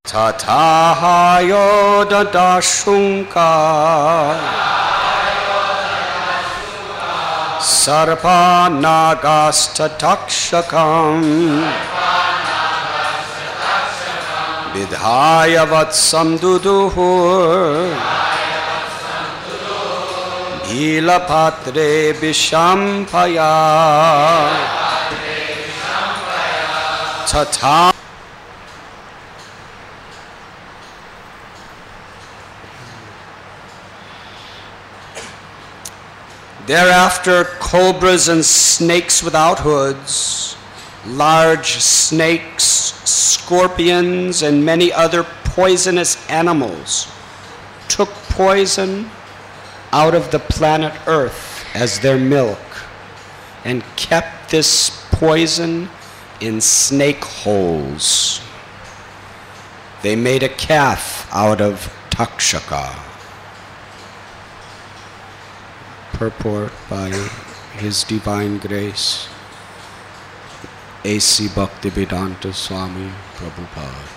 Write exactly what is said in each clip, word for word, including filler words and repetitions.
Tatahayo dadashunka Sarpa nagasta takshakam Vidhaya vatsam duduhur Bhila patre vishampaya Tata. Thereafter, cobras and snakes without hoods, large snakes, scorpions, and many other poisonous animals took poison out of the planet Earth as their milk and kept this poison in snake holes. They made a calf out of Takshaka. Purport by His Divine Grace, A C Bhaktivedanta Swami Prabhupada.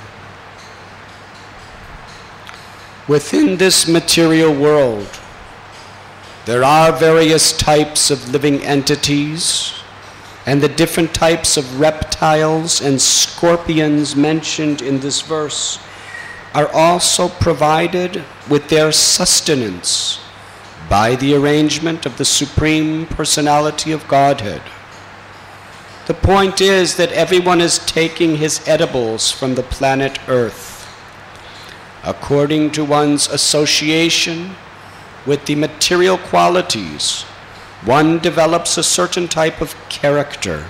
Within this material world, there are various types of living entities, and the different types of reptiles and scorpions mentioned in this verse are also provided with their sustenance by the arrangement of the Supreme Personality of Godhead. The point is that everyone is taking his edibles from the planet Earth. According to one's association with the material qualities, one develops a certain type of character.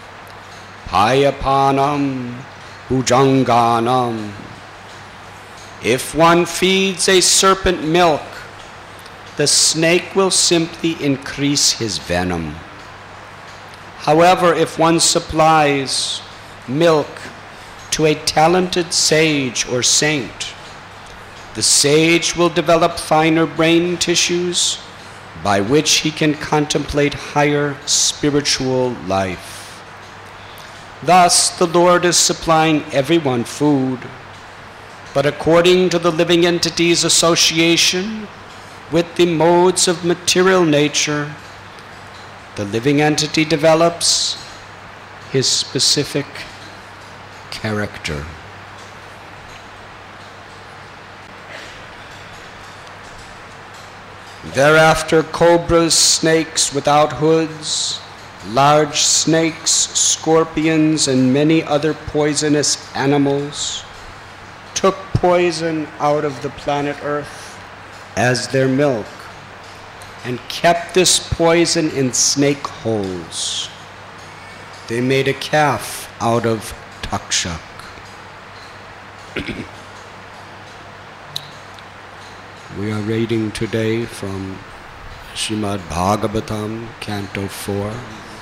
Payapanam, bhujanganam. If one feeds a serpent milk, the snake will simply increase his venom. However, if one supplies milk to a talented sage or saint, the sage will develop finer brain tissues by which he can contemplate higher spiritual life. Thus, the Lord is supplying everyone food, but according to the living entity's association with the modes of material nature, the living entity develops his specific character. Thereafter, cobras, snakes without hoods, large snakes, scorpions, and many other poisonous animals took poison out of the planet Earth as their milk, and kept this poison in snake holes. They made a calf out of takshak. We are reading today from Srimad Bhagavatam, Canto four,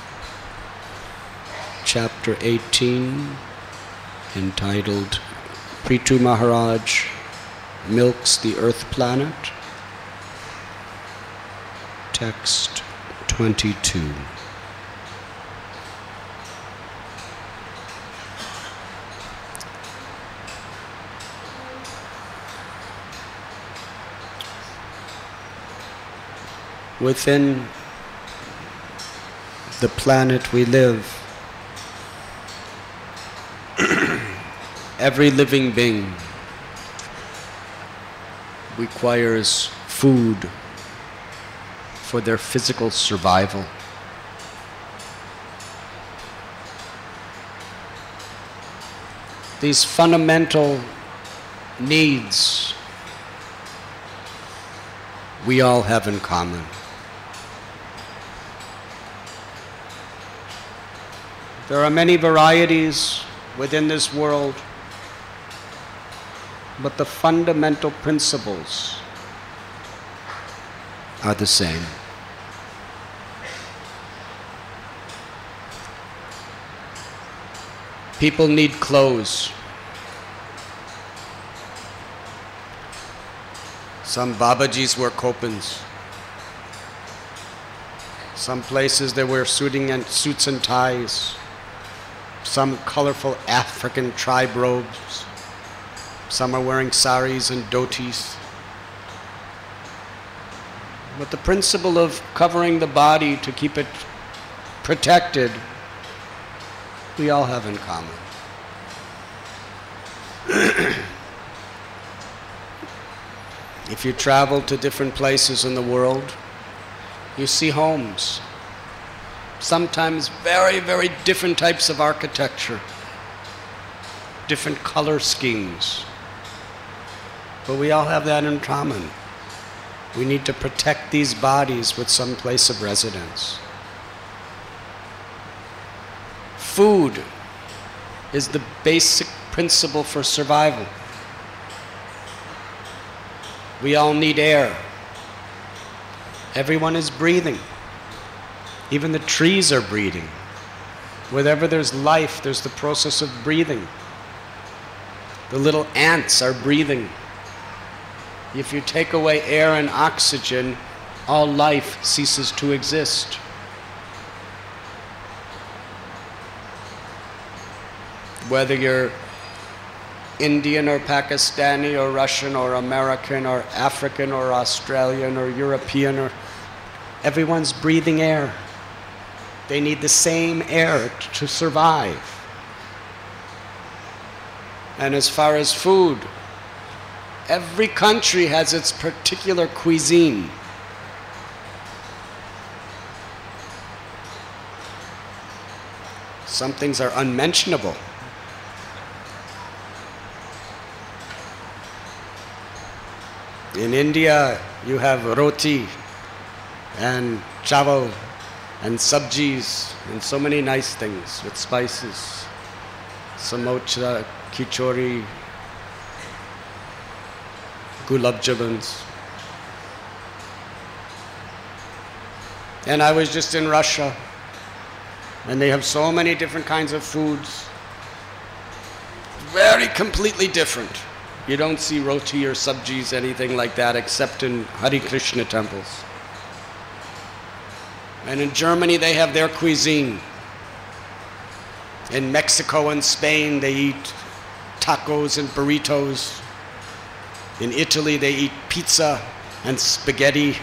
Chapter eighteen, entitled Prithu Maharaj Milks the Earth Planet. Text twenty-two. Within the planet we live, every living being requires food for their physical survival. These fundamental needs we all have in common. There are many varieties within this world, but the fundamental principles are the same. People need clothes. Some Babajis wear kopans. Some places they wear suiting and suits and ties. Some colorful African tribe robes. Some are wearing saris and dhotis. But the principle of covering the body to keep it protected, we all have in common. If you travel to different places in the world, you see homes. Sometimes very, very different types of architecture, different color schemes. But we all have that in common. We need to protect these bodies with some place of residence. Food is the basic principle for survival. We all need air. Everyone is breathing. Even the trees are breathing. Wherever there's life, there's the process of breathing. The little ants are breathing. If you take away air and oxygen, all life ceases to exist. Whether you're Indian or Pakistani or Russian or American or African or Australian or European, or everyone's breathing air. They need the same air to survive. And as far as food, every country has its particular cuisine. Some things are unmentionable. In India, you have roti and chawal and sabjis and so many nice things with spices. Samosa, khichdi, gulab jamuns. And I was just in Russia, and they have so many different kinds of foods. Very completely different. You don't see roti or sabjis, anything like that, except in Hare Krishna temples. And in Germany, they have their cuisine. In Mexico and Spain, they eat tacos and burritos. In Italy, they eat pizza and spaghetti.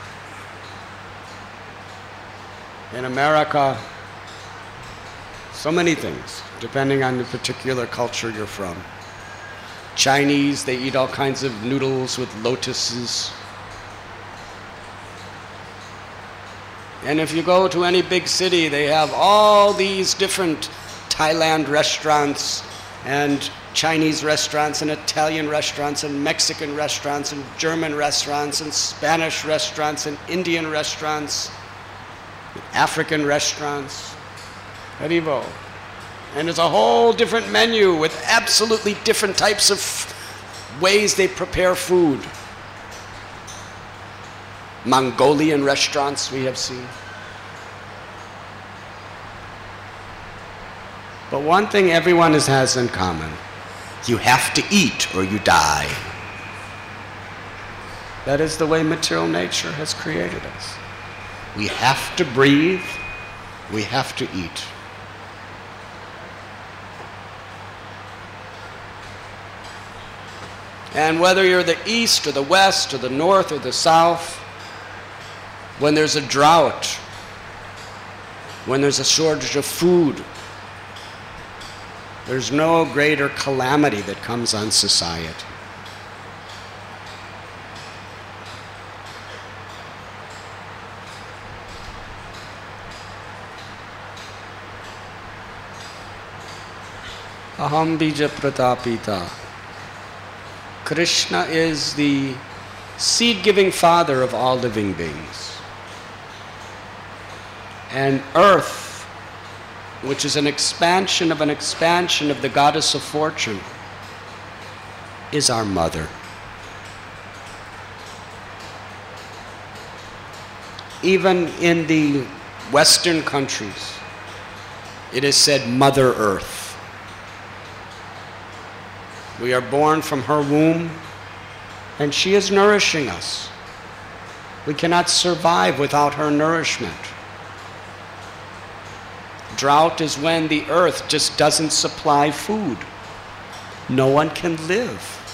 In America, so many things, depending on the particular culture you're from. Chinese, they eat all kinds of noodles with lotuses. And if you go to any big city, they have all these different Thailand restaurants and Chinese restaurants and Italian restaurants and Mexican restaurants and German restaurants and Spanish restaurants and Indian restaurants, African restaurants. Haribo. And there's a whole different menu with absolutely different types of ways they prepare food. Mongolian restaurants we have seen. But one thing everyone has in common: you have to eat or you die. That is the way material nature has created us. We have to breathe, we have to eat. And whether you're the east or the west or the north or the south, when there's a drought, when there's a shortage of food, there's no greater calamity that comes on society. Aham bija pratapita. Krishna is the seed-giving father of all living beings. And earth, which is an expansion of an expansion of the goddess of fortune, is our mother. Even in the Western countries, it is said Mother Earth. We are born from her womb, and she is nourishing us. We cannot survive without her nourishment. Drought is when the earth just doesn't supply food. No one can live.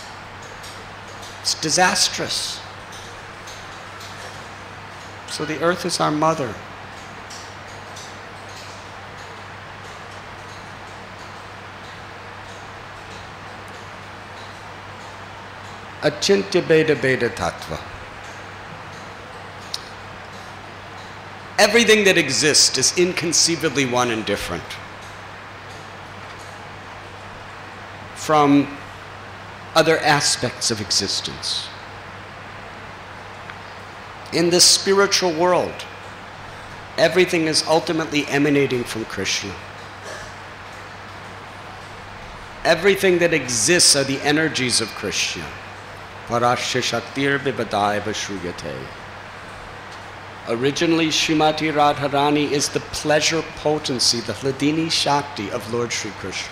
It's disastrous. So the earth is our mother. Achintya Beda Beda Tattva. Everything that exists is inconceivably one and different. From other aspects of existence. In this spiritual world, everything is ultimately emanating from Krishna. Everything that exists are the energies of Krishna. Parashya Shaktir Bibadai Vashruyate. Originally, Srimati Radharani is the pleasure potency, the Hladini Shakti of Lord Sri Krishna.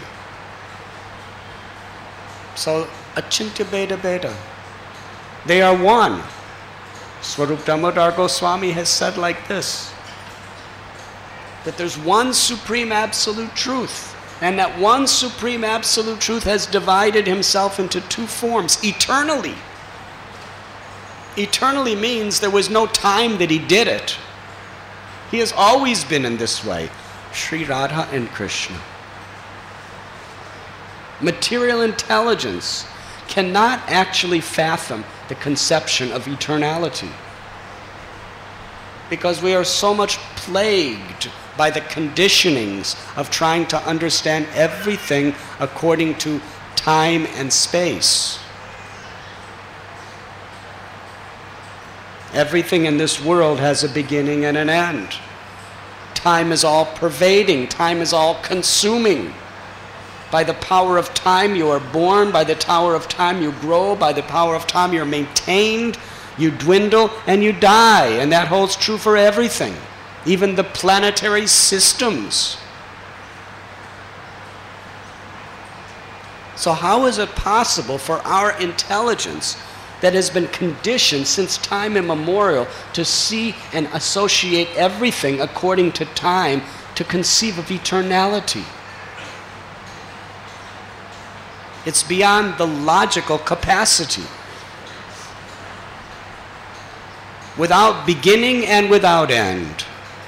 So, Achintya Beda Beda. They are one. Swarup Damodar Goswami has said like this, that there's one supreme absolute truth, and that one supreme absolute truth has divided himself into two forms eternally. Eternally means there was no time that he did it. He has always been in this way, Sri Radha and Krishna. Material intelligence cannot actually fathom the conception of eternality, because we are so much plagued by the conditionings of trying to understand everything according to time and space. Everything in this world has a beginning and an end. Time is all pervading, time is all consuming. By the power of time you are born, by the power of time you grow, by the power of time you're maintained, you dwindle and you die. And that holds true for everything, even the planetary systems. So how is it possible for our intelligence that has been conditioned since time immemorial to see and associate everything according to time to conceive of eternality? It's beyond the logical capacity. Without beginning and without end.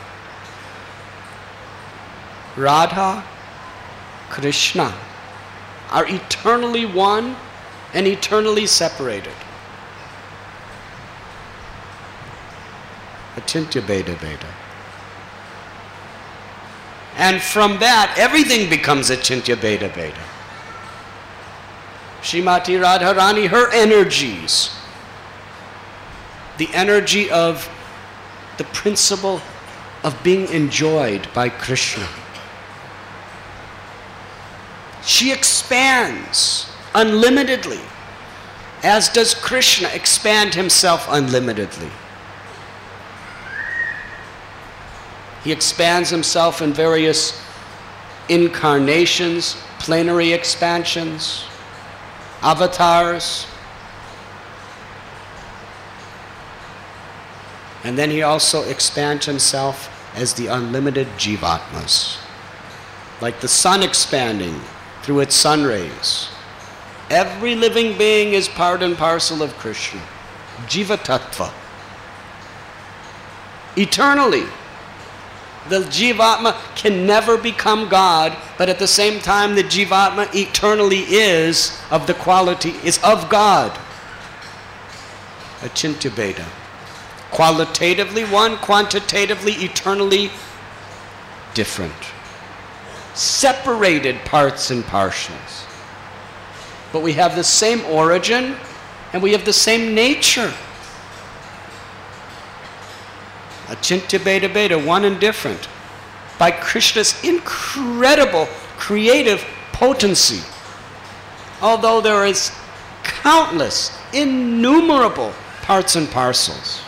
Radha, Krishna are eternally one and eternally separated. Achintya Beda Beda. And from that, everything becomes Achintya Beda Beda. Srimati Radharani, her energies, the energy of the principle of being enjoyed by Krishna. She expands unlimitedly, as does Krishna expand himself unlimitedly. He expands himself in various incarnations, plenary expansions, avatars. And then he also expands himself as the unlimited Jivatmas. Like the sun expanding through its sun rays. Every living being is part and parcel of Krishna. Jiva Tattva. Eternally. The Jivatma can never become God, but at the same time the Jivatma eternally is of the quality, is of God. Achintya Beda. Qualitatively one, quantitatively, eternally different. Separated parts and parcels. But we have the same origin and we have the same nature. Achintya Beda Beda, one and different. By Krishna's incredible creative potency. Although there is countless, innumerable parts and parcels.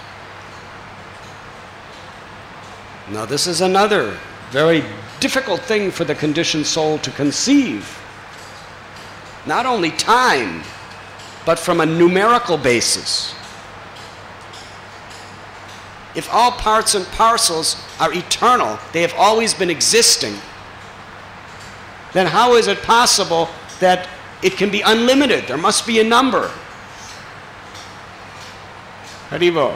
Now this is another very difficult thing for the conditioned soul to conceive. Not only time, but from a numerical basis. If all parts and parcels are eternal, they have always been existing, then how is it possible that it can be unlimited? There must be a number. Haribo.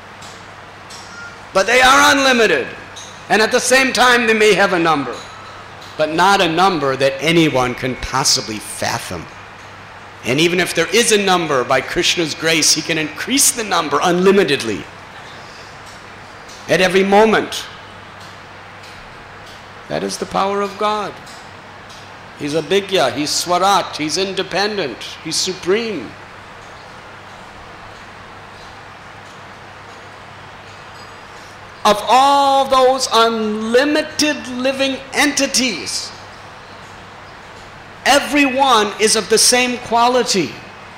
But they are unlimited. And at the same time, they may have a number, but not a number that anyone can possibly fathom. And even if there is a number, by Krishna's grace, he can increase the number unlimitedly at every moment. That is the power of God. He's Abhigya, he's Swarat, he's independent, he's supreme. Of all those unlimited living entities, everyone is of the same quality.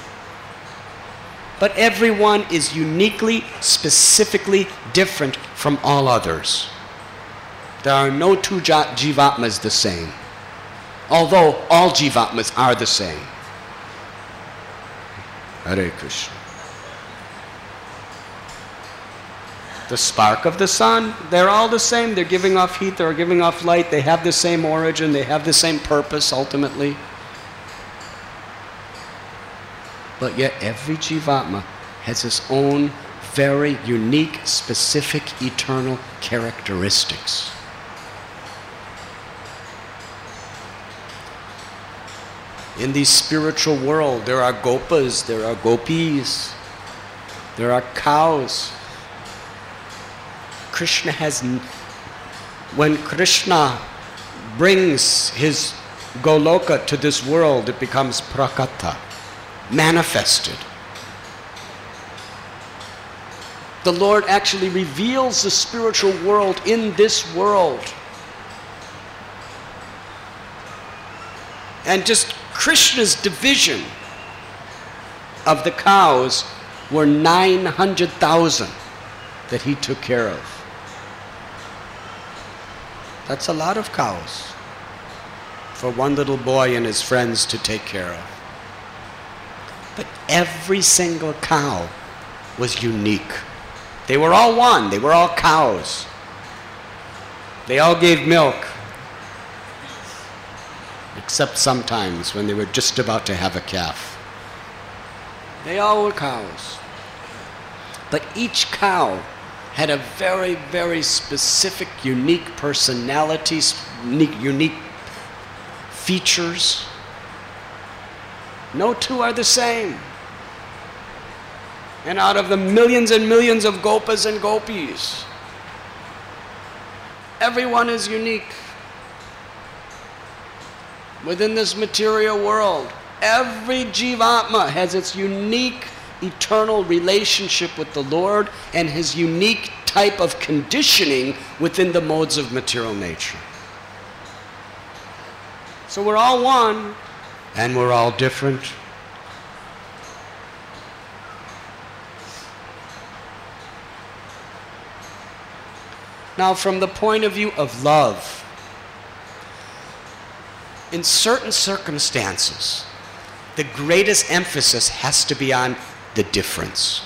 But everyone is uniquely, specifically different from all others. There are no two jivatmas the same, although all jivatmas are the same. Hare Krishna. The spark of the sun, they're all the same. They're giving off heat, they're giving off light. They have the same origin, they have the same purpose ultimately. But yet every jivatma has its own very unique, specific, eternal characteristics. In the spiritual world, there are gopas, there are gopis, there are cows. Krishna has, when Krishna brings his Goloka to this world, it becomes prakata, manifested. The Lord actually reveals the spiritual world in this world. And just Krishna's division of the cows were nine hundred thousand that he took care of. That's a lot of cows for one little boy and his friends to take care of. But every single cow was unique. They were all one. They were all cows. They all gave milk, except sometimes when they were just about to have a calf. They all were cows. But each cow had a very, very specific, unique personality, unique, unique features. No two are the same. And out of the millions and millions of gopas and gopis, everyone is unique. Within this material world, every jivatma has its unique eternal relationship with the Lord and his unique type of conditioning within the modes of material nature. So we're all one, and we're all different. Now, from the point of view of love, in certain circumstances, the greatest emphasis has to be on the difference.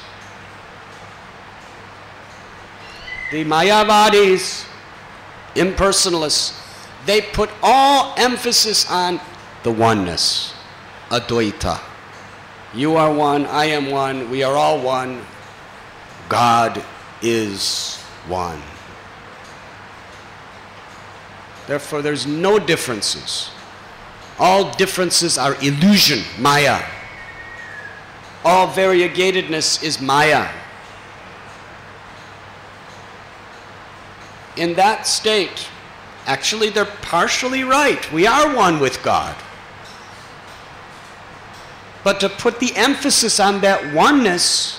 The Mayavadis, impersonalists, they put all emphasis on the oneness, Advaita. You are one, I am one, we are all one. God is one. Therefore, there's no differences. All differences are illusion, Maya. All variegatedness is Maya. In that state, actually they're partially right. We are one with God. But to put the emphasis on that oneness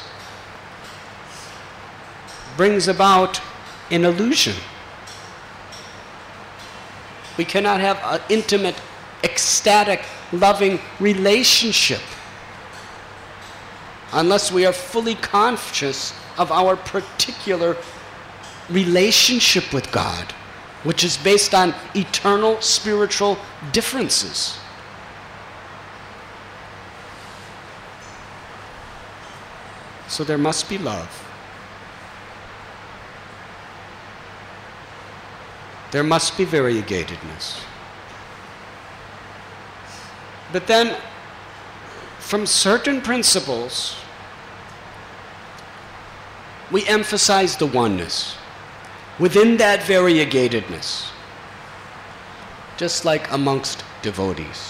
brings about an illusion. We cannot have an intimate, ecstatic, loving relationship unless we are fully conscious of our particular relationship with God, which is based on eternal spiritual differences. So there must be love. There must be variegatedness. But then, from certain principles, we emphasize the oneness. Within that variegatedness, just like amongst devotees,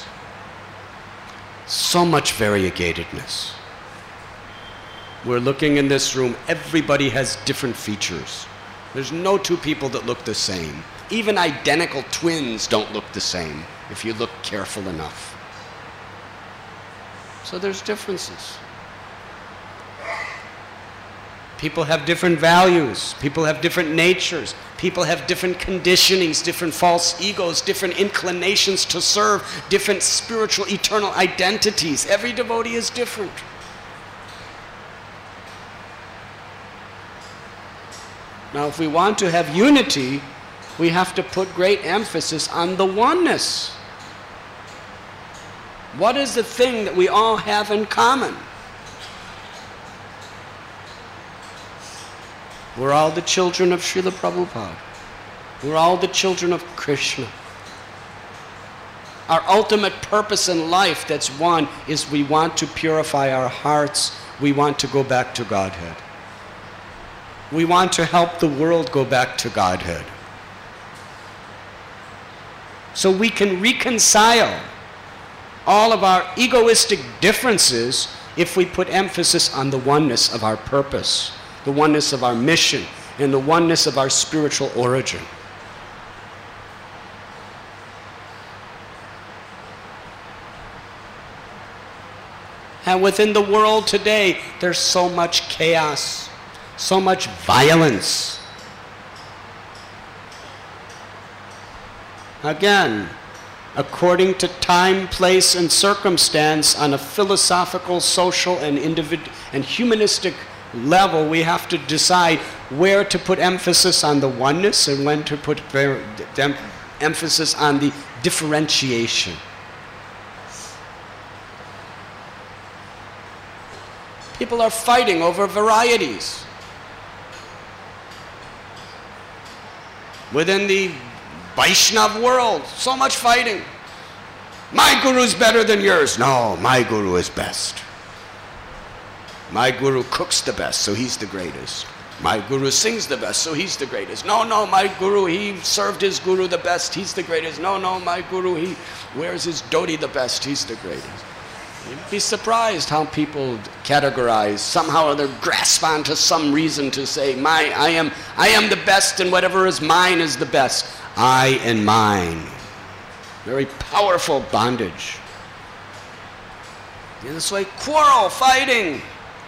so much variegatedness. We're looking in this room, everybody has different features. There's no two people that look the same. Even identical twins don't look the same if you look careful enough. So there's differences. People have different values. People have different natures. People have different conditionings, different false egos, different inclinations to serve, different spiritual eternal identities. Every devotee is different. Now, if we want to have unity, we have to put great emphasis on the oneness. What is the thing that we all have in common? We're all the children of Srila Prabhupada. We're all the children of Krishna. Our ultimate purpose in life, that's one, is we want to purify our hearts. We want to go back to Godhead. We want to help the world go back to Godhead. So we can reconcile all of our egoistic differences if we put emphasis on the oneness of our purpose, the oneness of our mission, and the oneness of our spiritual origin. And within the world today, there's so much chaos, so much violence. Again, according to time, place, and circumstance, on a philosophical, social, and individual and humanistic level, we have to decide where to put emphasis on the oneness and when to put emphasis on the differentiation. People are fighting over varieties. Within the Vaishnav world, so much fighting. My guru's better than yours. No, my guru is best. My guru cooks the best, so he's the greatest. My guru sings the best, so he's the greatest. No, no, my guru, he served his guru the best, he's the greatest. No, no, my guru, he wears his dhoti the best, he's the greatest. You'd be surprised how people categorize, somehow or other grasp onto some reason to say, my, I am, I am the best, and whatever is mine is the best. I and mine. Very powerful bondage. This way, quarrel, fighting.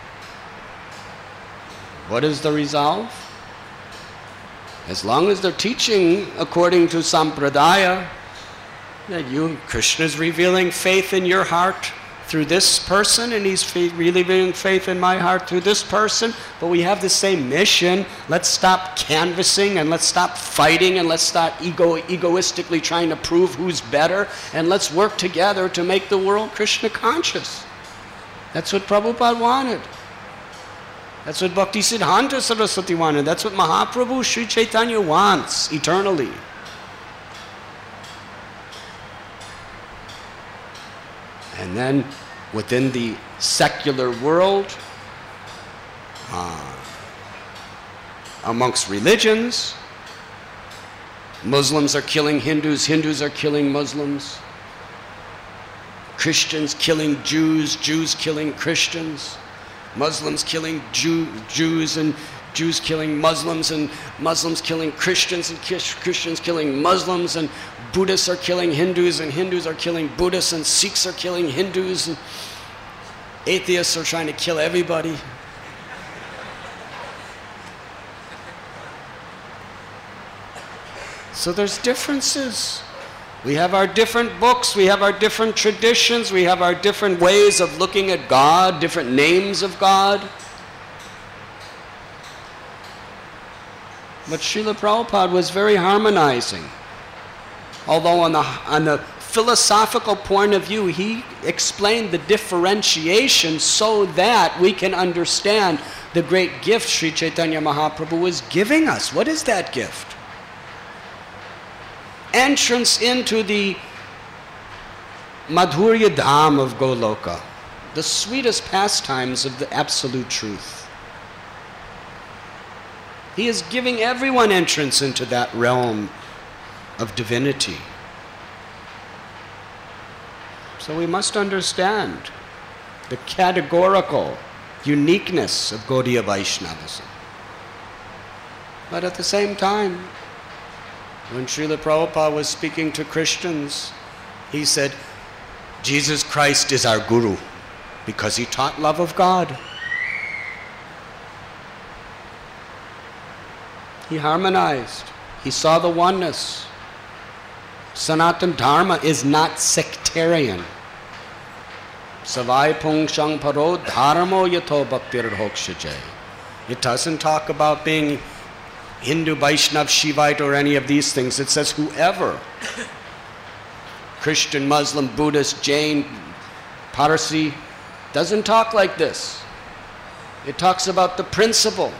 What is the resolve? As long as they're teaching according to Sampradaya, that you, Krishna is revealing faith in your heart through this person, and he's revealing faith in my heart through this person, but we have the same mission. Let's stop canvassing, and let's stop fighting, and let's stop ego, egoistically trying to prove who's better, and let's work together to make the world Krishna conscious. That's what Prabhupada wanted. That's what Bhaktisiddhanta Saraswati wanted. That's what Mahaprabhu Sri Chaitanya wants eternally. And then within the secular world, uh, amongst religions, Muslims are killing Hindus, Hindus are killing Muslims, Christians killing Jews, Jews killing Christians, Muslims killing Jew, Jews, and Jews killing Muslims, and Muslims killing Christians, and Christians killing Muslims, and Buddhists are killing Hindus, and Hindus are killing Buddhists, and Sikhs are killing Hindus, and atheists are trying to kill everybody. So there's differences. We have our different books, we have our different traditions, we have our different ways of looking at God, different names of God. But Srila Prabhupada was very harmonizing. Although on the, on the philosophical point of view, he explained the differentiation so that we can understand the great gift Sri Chaitanya Mahaprabhu was giving us. What is that gift? Entrance into the Madhurya Dham of Goloka, the sweetest pastimes of the absolute truth. He is giving everyone entrance into that realm of divinity. So we must understand the categorical uniqueness of Gaudiya Vaishnavism. But at the same time, when Srila Prabhupada was speaking to Christians, he said, Jesus Christ is our Guru because he taught love of God. He harmonized. He saw the oneness. Sanatana Dharma is not sectarian. Savai pungshang paro dharmo yato bhaktir hokshaje. It doesn't talk about being Hindu, Vaishnav, Shivite, or any of these things. It says whoever. Christian, Muslim, Buddhist, Jain, Parsi, doesn't talk like this. It talks about the principle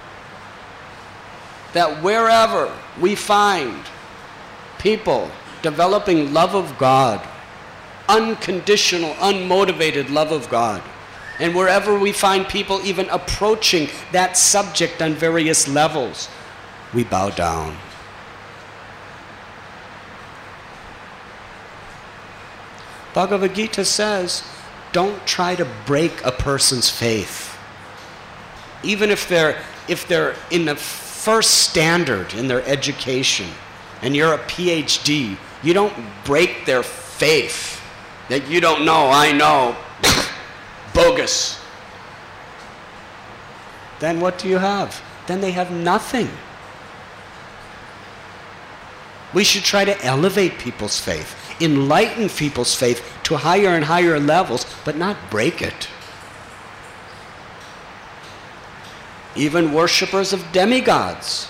that wherever we find people developing love of God, unconditional, unmotivated love of God, and wherever we find people even approaching that subject on various levels, we bow down. Bhagavad Gita says, don't try to break a person's faith. Even if they're, if they're in the first standard in their education, and you're a P H D, you don't break their faith. That you don't know, I know, bogus. Then what do you have? Then they have nothing. We should try to elevate people's faith, enlighten people's faith to higher and higher levels, but not break it. Even worshippers of demigods.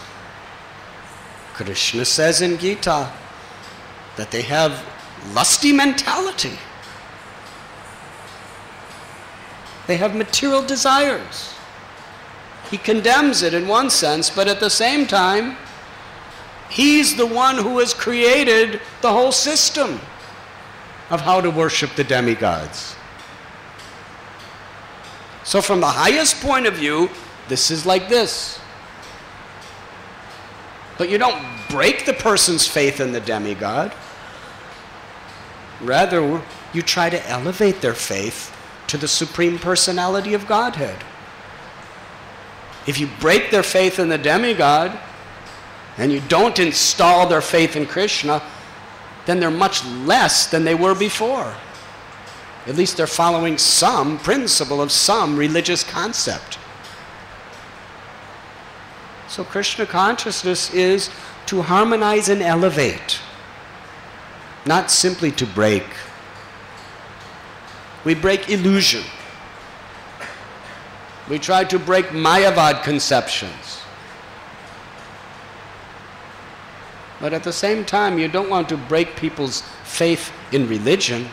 Krishna says in Gita that they have lusty mentality. They have material desires. He condemns it in one sense, but at the same time, he's the one who has created the whole system of how to worship the demigods. So from the highest point of view, this is like this. But you don't break the person's faith in the demigod. Rather, you try to elevate their faith to the Supreme Personality of Godhead. If you break their faith in the demigod, and you don't install their faith in Krishna, then they're much less than they were before. At least they're following some principle of some religious concept. So Krishna consciousness is to harmonize and elevate, not simply to break. We break illusion. We try to break Mayavad conceptions. But at the same time, you don't want to break people's faith in religion,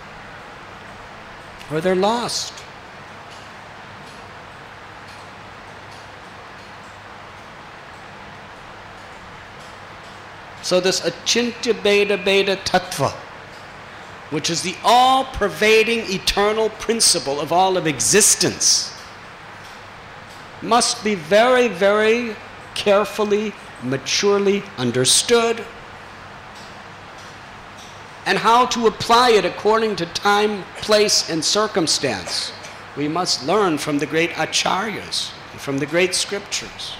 or they're lost. So this Achintya Bheda Bheda Tattva, which is the all-pervading eternal principle of all of existence, must be very, very carefully, maturely understood, and how to apply it according to time, place, and circumstance. We must learn from the great acharyas, from the great scriptures.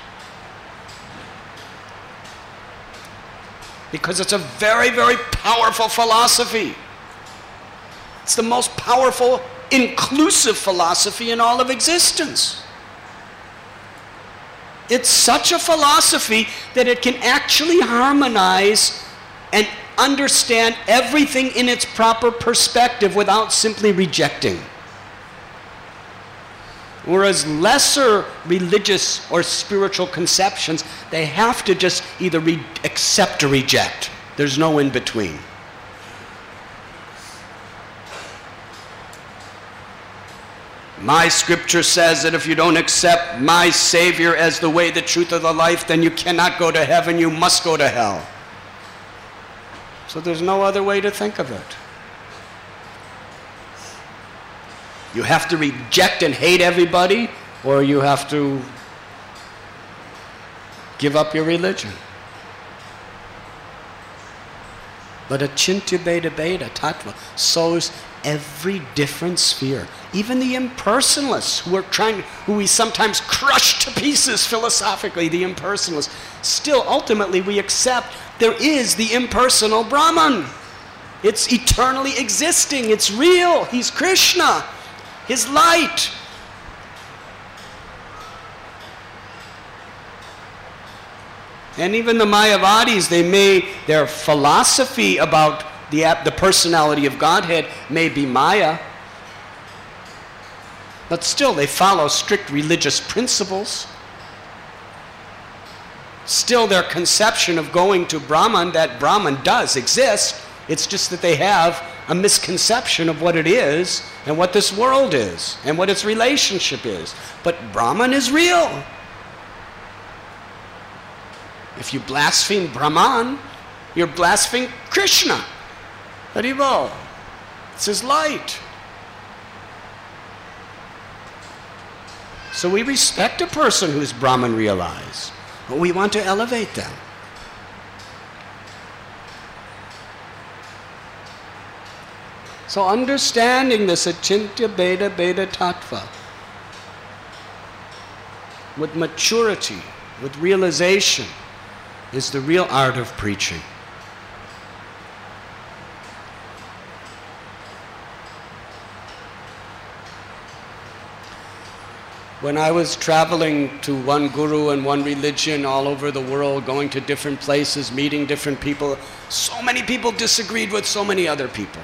Because it's a very, very powerful philosophy. It's the most powerful, inclusive philosophy in all of existence. It's such a philosophy that it can actually harmonize and understand everything in its proper perspective without simply rejecting. Whereas lesser religious or spiritual conceptions, they have to just either re- accept or reject. There's no in between. My scripture says that if you don't accept my Savior as the way, the truth, or the life, then you cannot go to heaven, you must go to hell. So there's no other way to think of it. You have to reject and hate everybody, or you have to give up your religion. But Achintya Bheda Bheda Tattva shows every different sphere. Even the impersonalists who are trying, who we sometimes crush to pieces philosophically, the impersonalists, still ultimately we accept there is the impersonal Brahman. It's eternally existing, it's real, he's Krishna, his light. And even the Mayavadis, they may, their philosophy about the, the personality of Godhead may be Maya, but still they follow strict religious principles. Still their conception of going to Brahman, that Brahman does exist, it's just that they have a misconception of what it is and what this world is and what its relationship is. But Brahman is real. If you blaspheme Brahman, you're blaspheming Krishna. Haribol. It's his light. So we respect a person who's Brahman realized, but we want to elevate them. So understanding this Achintya Bheda Bheda Tattva with maturity, with realization, is the real art of preaching. When I was traveling to one guru and one religion all over the world, going to different places, meeting different people, so many people disagreed with so many other people.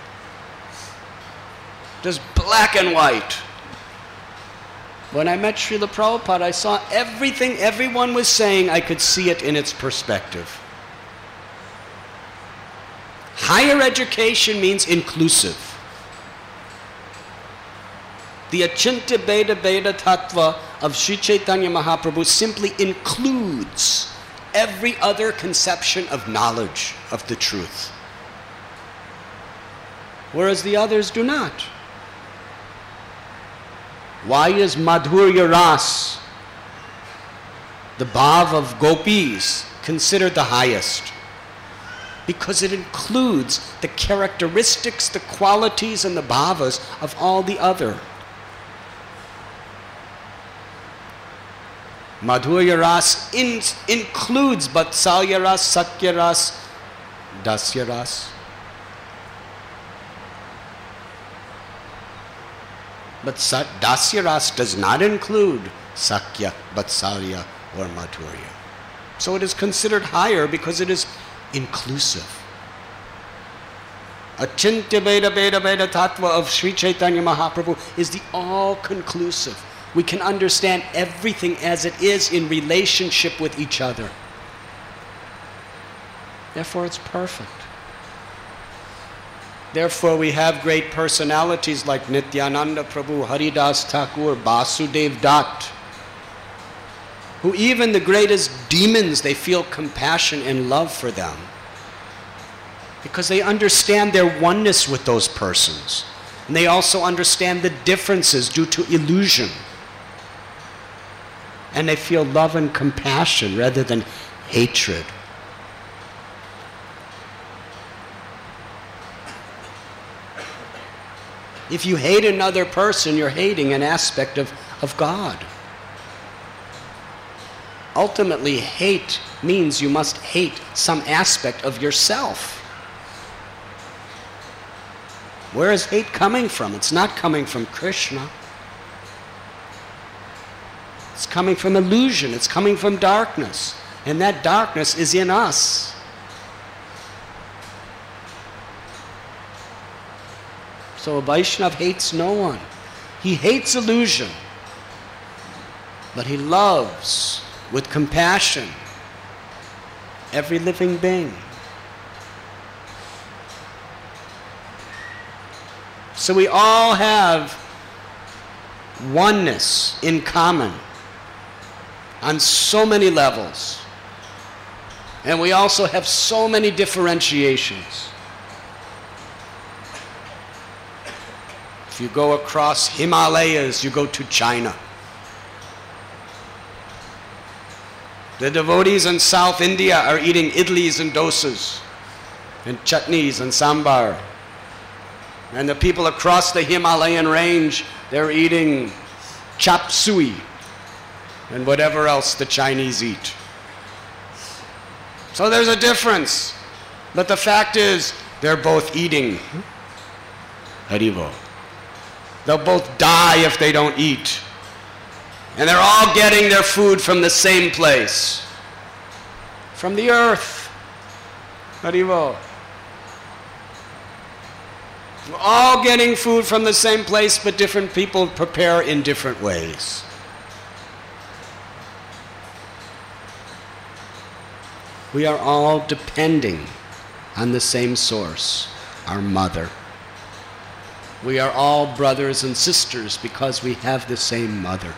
Just black and white. When I met Srila Prabhupada, I saw everything everyone was saying, I could see it in its perspective. Higher education means inclusive. The Achintya Bheda Bheda Tattva of Sri Chaitanya Mahaprabhu simply includes every other conception of knowledge of the truth, whereas the others do not. Why is Madhurya Ras, the bhav of gopis, considered the highest? Because it includes the characteristics, the qualities, and the bhavas of all the other. Madhurya Ras in, includes Vatsalya Ras, Satya Ras, Dasya Ras. But Sat, Dasya Ras does not include Sakya, Vatsalya, or Madhurya. So it is considered higher because it is inclusive. Achintya Bheda Bheda Bheda Tattva of Sri Chaitanya Mahaprabhu is the all-conclusive. We can understand everything as it is in relationship with each other. Therefore it's perfect. Therefore we have great personalities like Nityananda Prabhu, Haridas Thakur, Basudev Dutt, who even the greatest demons, they feel compassion and love for them because they understand their oneness with those persons. And they also understand the differences due to illusion. And they feel love and compassion rather than hatred. If you hate another person, you're hating an aspect of, of God. Ultimately, hate means you must hate some aspect of yourself. Where is hate coming from? It's not coming from Krishna. It's coming from illusion. It's coming from darkness. And that darkness is in us. So a Vaishnava hates no one. He hates illusion. But he loves with compassion every living being. So we all have oneness in common on so many levels. And we also have so many differentiations. If you go across Himalayas, you go to China. The devotees in South India are eating idlis and dosas, and chutneys and sambar. And the people across the Himalayan range, they're eating chop suey and whatever else the Chinese eat. So there's a difference. But the fact is, they're both eating. Haribo. They'll both die if they don't eat. And they're all getting their food from the same place. From the earth. Haribo. We're all getting food from the same place, but different people prepare in different ways. We are all depending on the same source, our mother. We are all brothers and sisters because we have the same mother.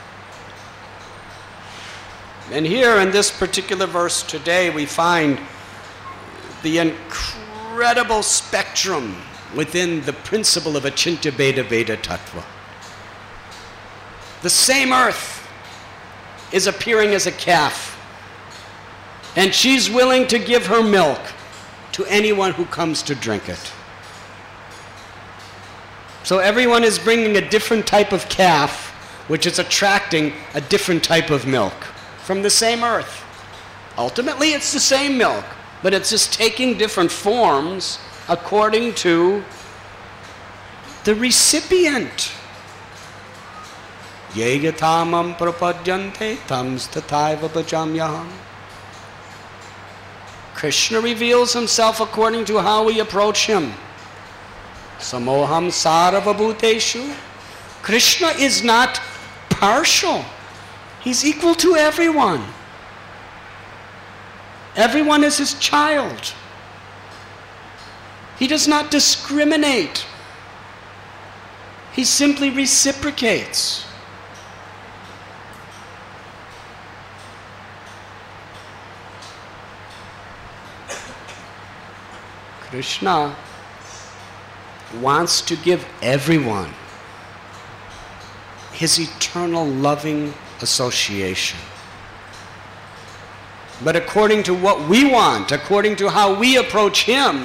And here in this particular verse today, we find the incredible spectrum within the principle of Achintya Bheda Veda Tattva. The same earth is appearing as a calf, and she's willing to give her milk to anyone who comes to drink it. So everyone is bringing a different type of calf, which is attracting a different type of milk from the same earth. Ultimately, it's the same milk, but it's just taking different forms according to the recipient. Ye yatamam prapadyante tams tathaiva bhajamyaham. Krishna reveals himself according to how we approach him. Samoham sarvabhuteshu. Krishna is not partial. He's equal to everyone. Everyone is his child. He does not discriminate. He simply reciprocates. Krishna wants to give everyone his eternal loving association. But according to what we want, according to how we approach him,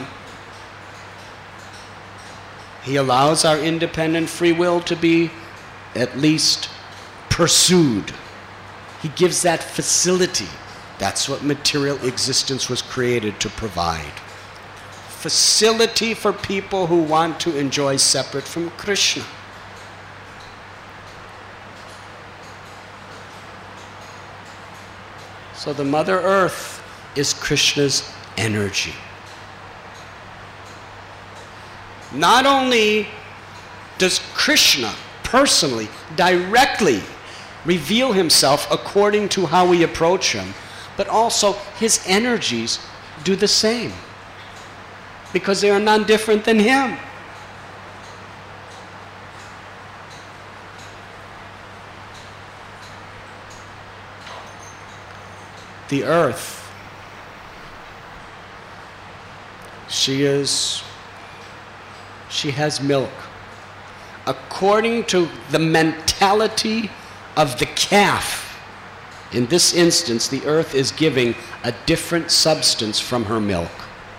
he allows our independent free will to be at least pursued. He gives that facility. That's what material existence was created to provide. Facility for people who want to enjoy separate from Krishna. So the Mother Earth is Krishna's energy. Not only does Krishna personally, directly reveal himself according to how we approach him, but also his energies do the same, because they are none different than him. The earth, she is, she has milk. According to the mentality of the calf, in this instance, the earth is giving a different substance from her milk.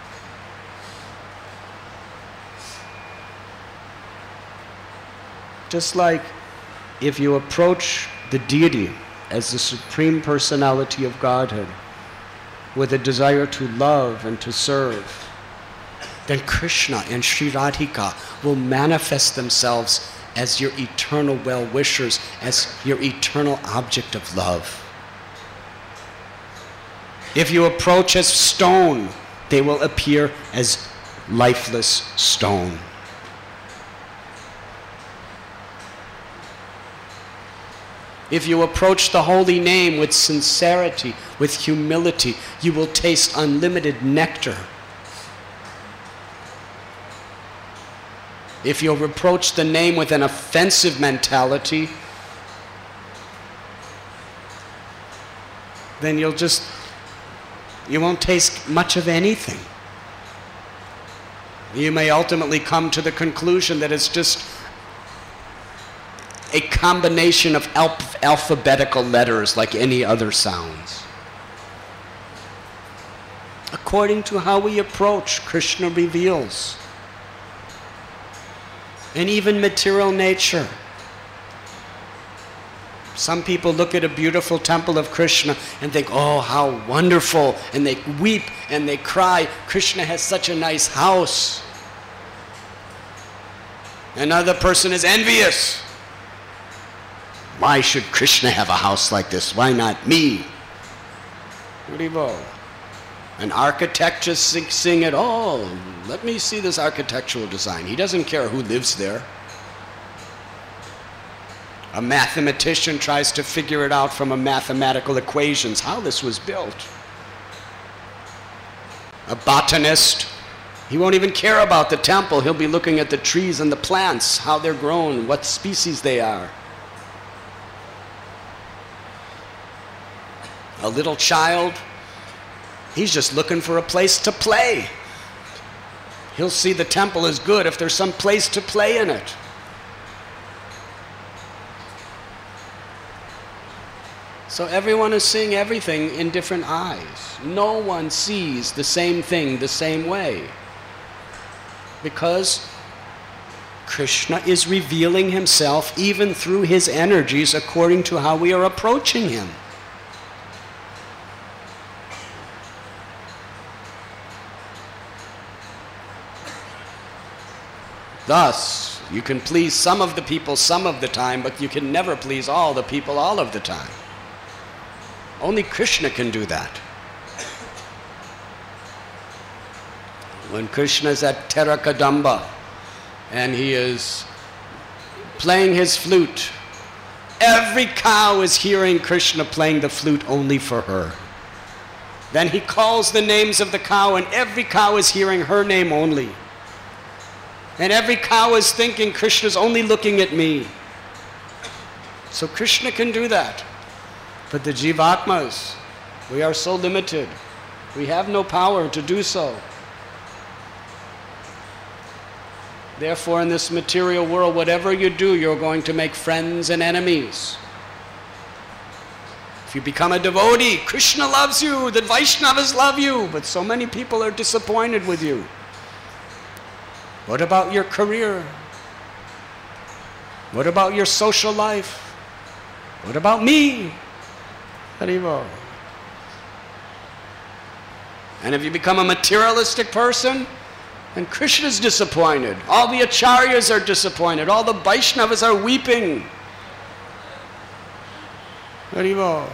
Just like if you approach the deity as the Supreme Personality of Godhead with a desire to love and to serve, then Krishna and Sri Radhika will manifest themselves as your eternal well-wishers, as your eternal object of love. If you approach as stone, they will appear as lifeless stone. If you approach the holy name with sincerity, with humility, you will taste unlimited nectar. If you approach the name with an offensive mentality, then you'll just, you won't taste much of anything. You may ultimately come to the conclusion that it's just a combination of alph- alphabetical letters like any other sounds. according to how we approach, Krishna reveals. And even material nature. Some people look at a beautiful temple of Krishna and think, oh, how wonderful, and they weep and they cry. Krishna has such a nice house. Another person is envious. Why should Krishna have a house like this? Why not me? An architect just sing, sing it, oh, let me see this architectural design. He doesn't care who lives there. A mathematician tries to figure it out from a mathematical equations, how this was built. A botanist, he won't even care about the temple. He'll be looking at the trees and the plants, how they're grown, what species they are. A little child, he's just looking for a place to play. He'll see the temple is good if there's some place to play in it. So everyone is seeing everything in different eyes. No one sees the same thing the same way. Because Krishna is revealing himself even through his energies according to how we are approaching him. Thus, you can please some of the people some of the time, but you can never please all the people all of the time. Only Krishna can do that. When Krishna is at Terakadamba and he is playing his flute, every cow is hearing Krishna playing the flute only for her. Then he calls the names of the cow and every cow is hearing her name only. And every cow is thinking Krishna's only looking at me. So Krishna can do that. But the Jivatmas, we are so limited. We have no power to do so. Therefore, in this material world, whatever you do, you're going to make friends and enemies. If you become a devotee, Krishna loves you, the Vaishnavas love you, but so many people are disappointed with you. What about your career? What about your social life? What about me? Haribo. And if you become a materialistic person, then Krishna is disappointed. All the acharyas are disappointed. All the Vaishnavas are weeping. Haribo.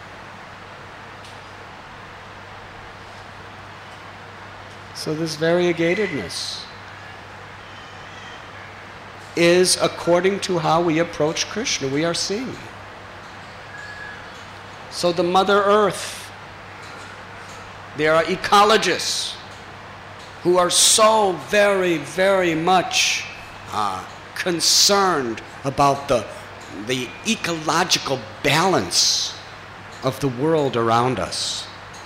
So this variegatedness is according to how we approach Krishna, we are seeing. So the Mother Earth, there are ecologists who are so very, very much uh, concerned about the, the ecological balance of the world around us.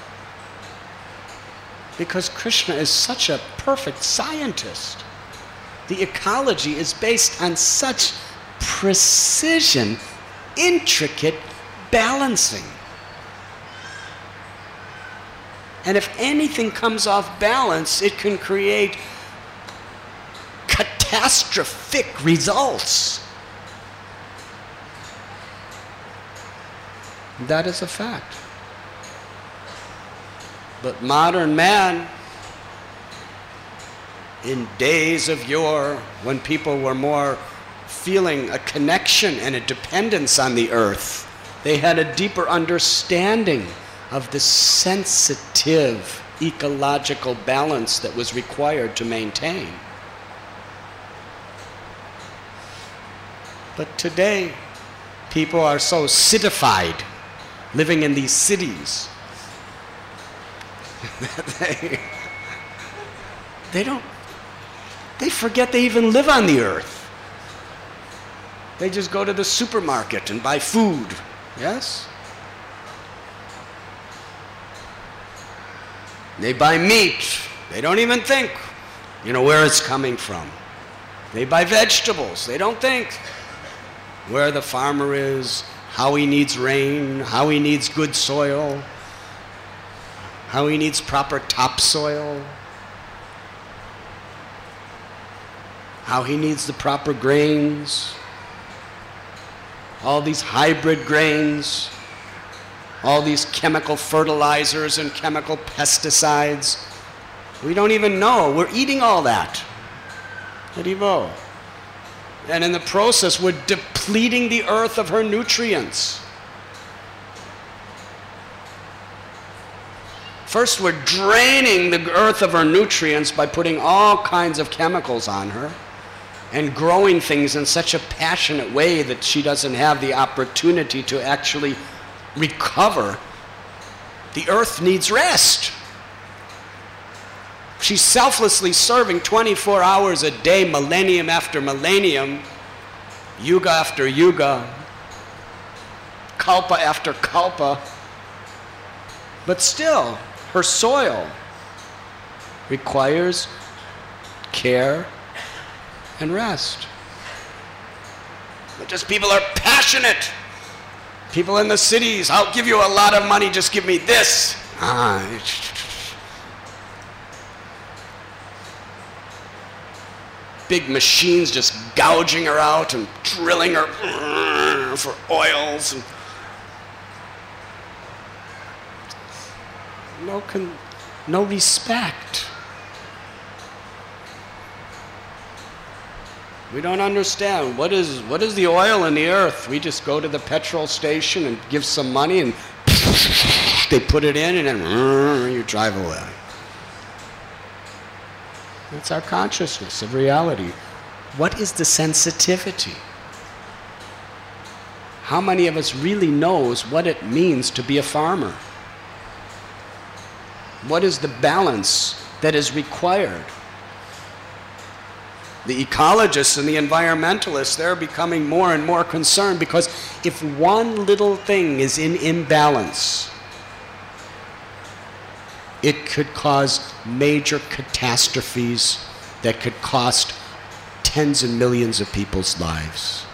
Because Krishna is such a perfect scientist. The ecology is based on such precision, intricate balancing. And if anything comes off balance, it can create catastrophic results. That is a fact. But modern man, in days of yore, when people were more feeling a connection and a dependence on the earth, they had a deeper understanding of the sensitive ecological balance that was required to maintain. But today, people are so citified, living in these cities, they, they don't, they forget they even live on the earth. They just go to the supermarket and buy food, yes? They buy meat. They don't even think, you know, where it's coming from. They buy vegetables. They don't think where the farmer is, how he needs rain, how he needs good soil, how he needs proper topsoil, how he needs the proper grains, all these hybrid grains, all these chemical fertilizers and chemical pesticides. We don't even know. We're eating all that. Haribo. And in the process, we're depleting the earth of her nutrients. First, we're draining the earth of her nutrients by putting all kinds of chemicals on her and growing things in such a passionate way that she doesn't have the opportunity to actually recover. The earth needs rest. She's selflessly serving twenty-four hours a day, millennium after millennium, yuga after yuga, kalpa after kalpa. But still, her soil requires care and rest. But just people are passionate. People in the cities, I'll give you a lot of money, just give me this. Ah. Big machines just gouging her out and drilling her for oils. And no, con- no respect. We don't understand. What is, what is the oil in the earth? We just go to the petrol station and give some money and they put it in and then you drive away. That's our consciousness of reality. What is the sensitivity? How many of us really knows what it means to be a farmer? What is the balance that is required? The ecologists and the environmentalists, they're becoming more and more concerned because if one little thing is in imbalance, it could cause major catastrophes that could cost tens of millions of people's lives.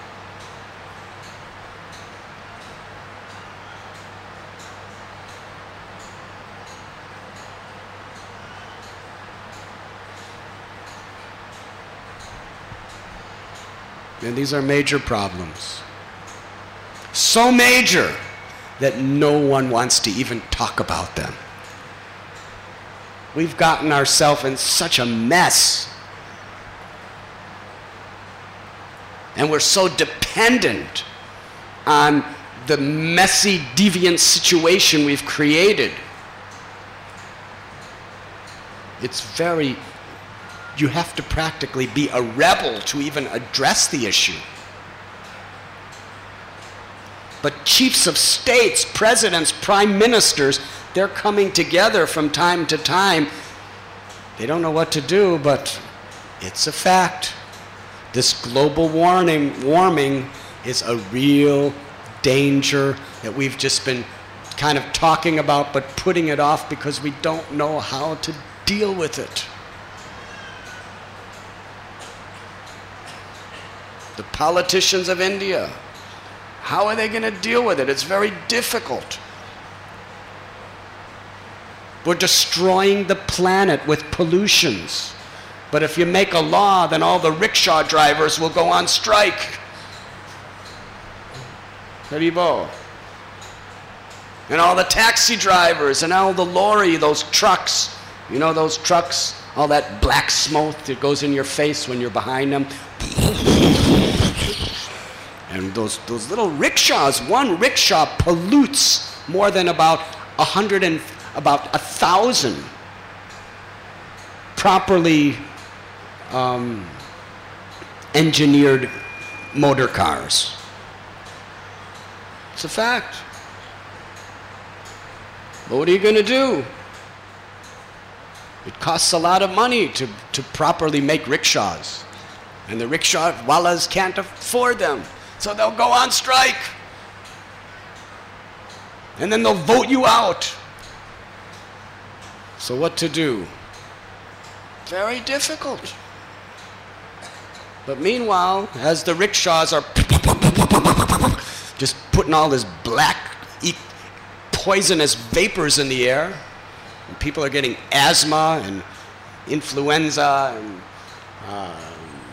And these are major problems. So major that no one wants to even talk about them. We've gotten ourselves in such a mess. And we're so dependent on the messy, deviant situation we've created. It's very, you have to practically be a rebel to even address the issue. But chiefs of states, presidents, prime ministers, they're coming together from time to time. They don't know what to do, but it's a fact. This global warming, warming is a real danger that we've just been kind of talking about, but putting it off because we don't know how to deal with it. The politicians of India, how are they going to deal with it? It's very difficult. We're destroying the planet with pollutions. But if you make a law, then all the rickshaw drivers will go on strike. Haribo. And all the taxi drivers and all the lorry, those trucks, you know those trucks, all that black smoke that goes in your face when you're behind them. And those, those little rickshaws, one rickshaw pollutes more than about a hundred and about a thousand properly um, engineered motor cars. It's a fact. But what are you going to do? It costs a lot of money to, to properly make rickshaws. And the rickshaw wallahs can't afford them. So they'll go on strike. And then they'll vote you out. So what to do? Very difficult. But meanwhile, as the rickshaws are just putting all this black, poisonous vapors in the air, And people are getting asthma and influenza and uh,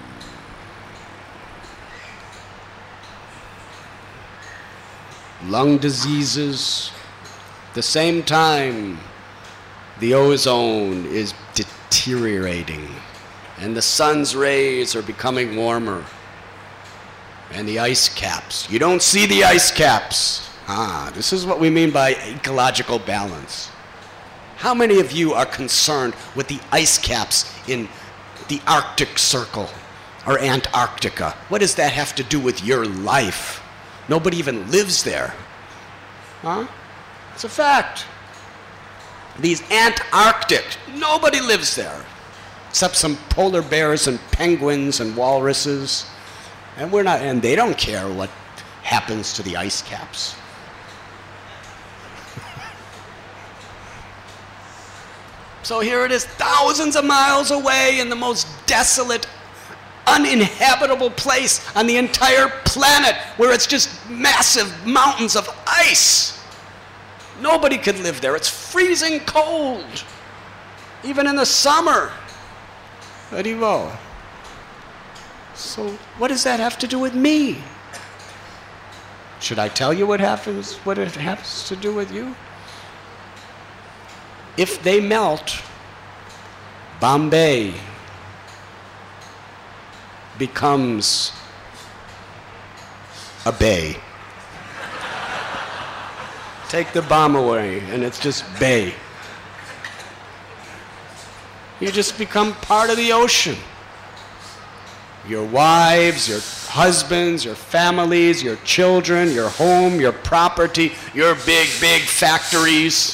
lung diseases. At the same time, the ozone is deteriorating, and the sun's rays are becoming warmer, and the ice caps. You don't see the ice caps. Ah, this is what we mean by ecological balance. How many of you are concerned with the ice caps in the Arctic Circle or Antarctica? What does that have to do with your life? Nobody even lives there. Huh? It's a fact. These Antarctic, nobody lives there, except some polar bears and penguins and walruses. And we're not, and they don't care what happens to the ice caps. So here it is, thousands of miles away in the most desolate, uninhabitable place on the entire planet, where it's just massive mountains of ice. Nobody could live there. It's freezing cold, even in the summer. Arrivo. So what does that have to do with me? Should I tell you what happens, what it has to do with you? If they melt, Bombay becomes a bay. Take the bomb away, and it's just bay. You just become part of the ocean. Your wives, your husbands, your families, your children, your home, your property, your big, big factories.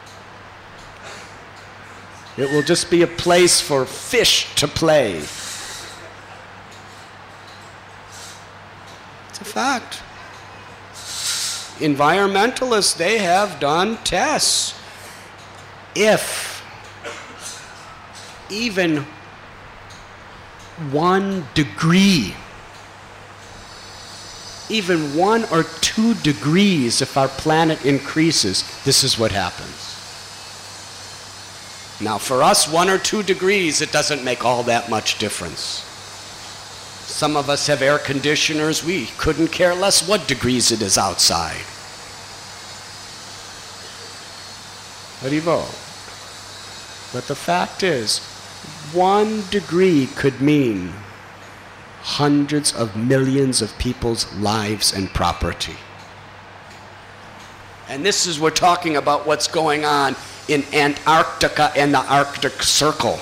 It will just be a place for fish to play. It's a fact. Environmentalists, they have done tests. If even one degree, even one or two degrees, if our planet increases, this is what happens. Now, for us, one or two degrees, it doesn't make all that much difference. Some of us have air conditioners. We couldn't care less what degrees it is outside. Arrivo. But the fact is, one degree could mean hundreds of millions of people's lives and property. And this is, we're talking about what's going on in Antarctica and the Arctic Circle.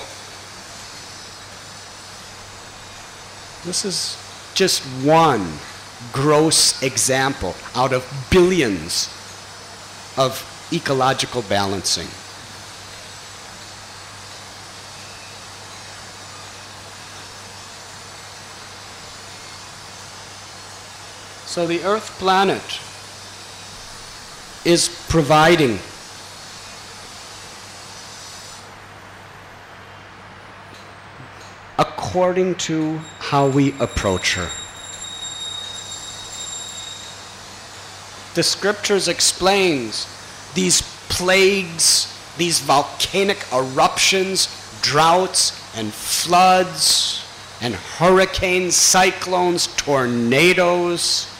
This is just one gross example out of billions of ecological balancing. So the Earth planet is providing according to how we approach her. The scriptures explains these plagues, these volcanic eruptions, droughts and floods and hurricanes, cyclones, tornadoes,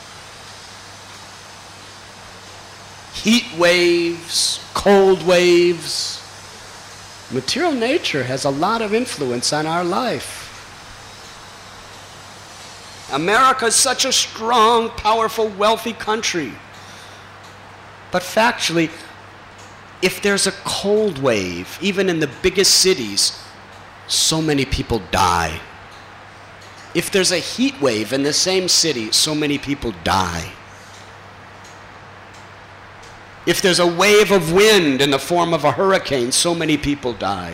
heat waves, cold waves. Material nature has a lot of influence on our life. America is such a strong, powerful, wealthy country. But factually, if there's a cold wave, even in the biggest cities, so many people die. If there's a heat wave in the same city, so many people die. If there's a wave of wind in the form of a hurricane, so many people die.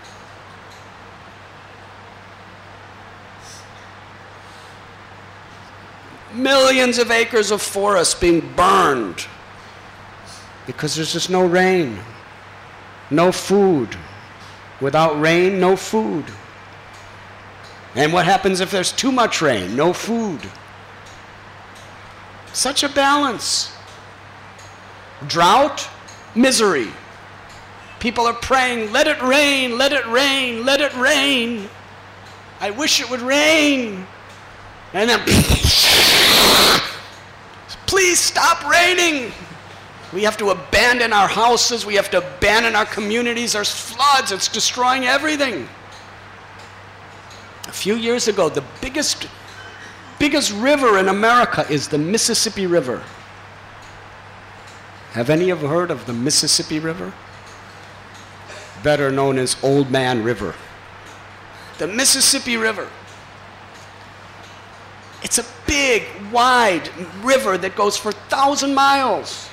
Millions of acres of forest being burned because there's just no rain, no food. Without rain, no food. And what happens if there's too much rain? No food. Such a balance. Drought, misery. People are praying, let it rain, let it rain, let it rain. I wish it would rain. And then, please stop raining. We have to abandon our houses. We have to abandon our communities. There's floods. It's destroying everything. A few years ago, the biggest, biggest river in America is the Mississippi River. Have any of you heard of the Mississippi River? Better known as Old Man River. The Mississippi River. It's a big, wide river that goes for a thousand miles.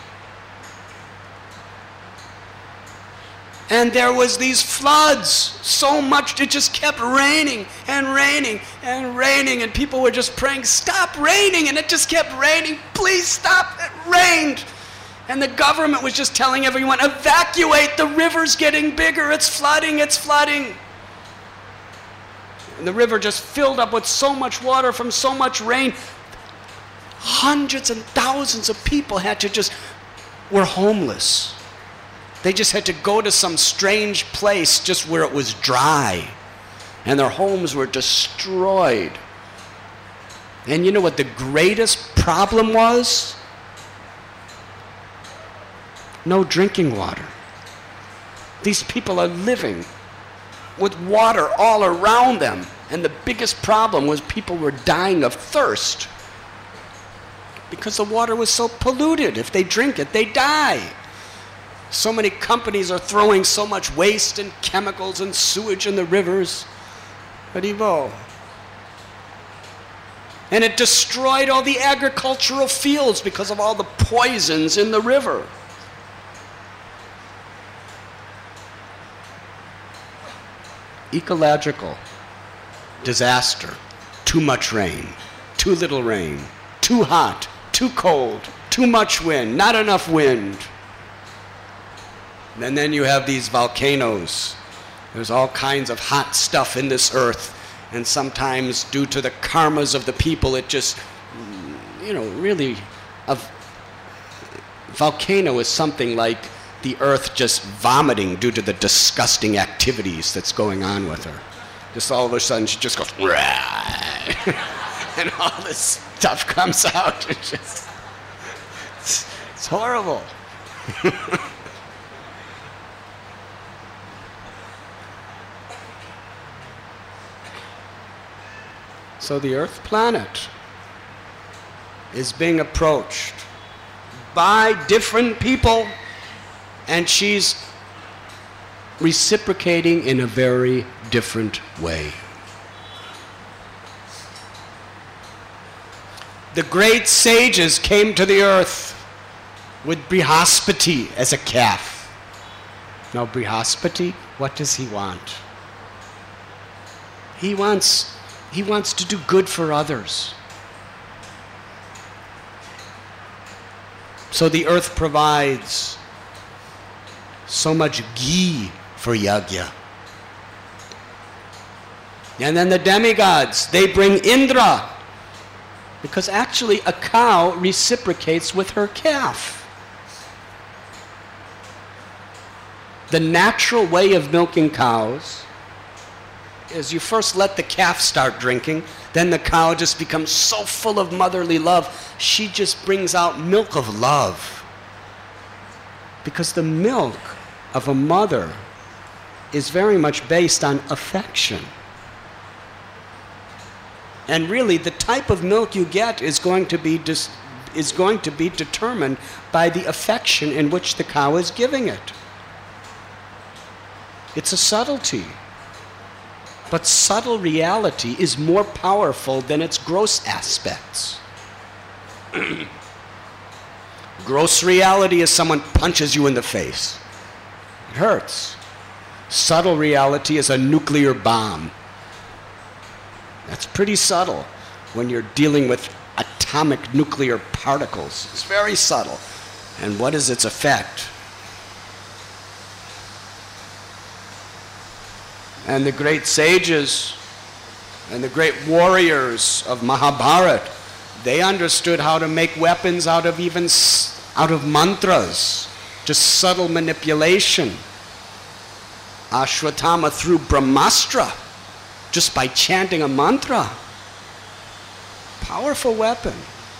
And there was these floods, so much, it just kept raining and raining and raining, and people were just praying, stop raining, and it just kept raining, please stop, it rained. And the government was just telling everyone, evacuate, the river's getting bigger, it's flooding, it's flooding. And the river just filled up with so much water from so much rain. Hundreds and thousands of people had to just, were homeless. They just had to go to some strange place just where it was dry. And their homes were destroyed. And you know what the greatest problem was? No drinking water. These people are living with water all around them. And the biggest problem was people were dying of thirst because the water was so polluted. If they drink it, they die. So many companies are throwing so much waste and chemicals and sewage in the rivers. Haribo. And it destroyed all the agricultural fields because of all the poisons in the river. Ecological disaster. Too much rain, too little rain, too hot, too cold, too much wind, not enough wind. And then you have these volcanoes. There's all kinds of hot stuff in this earth. And sometimes due to the karmas of the people, it just, you know, really, a volcano is something like the earth just vomiting due to the disgusting activities that's going on with her. Just all of a sudden she just goes, and all this stuff comes out. It's just, it's, it's horrible. So the Earth planet is being approached by different people, and she's reciprocating in a very different way. The great sages came to the earth with Brihaspati as a calf. Now Brihaspati, what does he want? He wants He wants to do good for others. So the earth provides so much ghee for yajna. And then the demigods, they bring Indra. Because actually a cow reciprocates with her calf. The natural way of milking cows is you first let the calf start drinking, then the cow just becomes so full of motherly love, she just brings out milk of love. Because the milk of a mother is very much based on affection. And really, the type of milk you get is going to be dis- is going to be determined by the affection in which the cow is giving it. It's a subtlety. But subtle reality is more powerful than its gross aspects. Gross reality is someone punches you in the face. It hurts. Subtle reality is a nuclear bomb. That's pretty subtle when you're dealing with atomic nuclear particles. It's very subtle. And what is its effect? And the great sages and the great warriors of Mahabharata, they understood how to make weapons out of even out of mantras, just subtle manipulation. Ashwatthama threw Brahmastra just by chanting a mantra. Powerful weapon.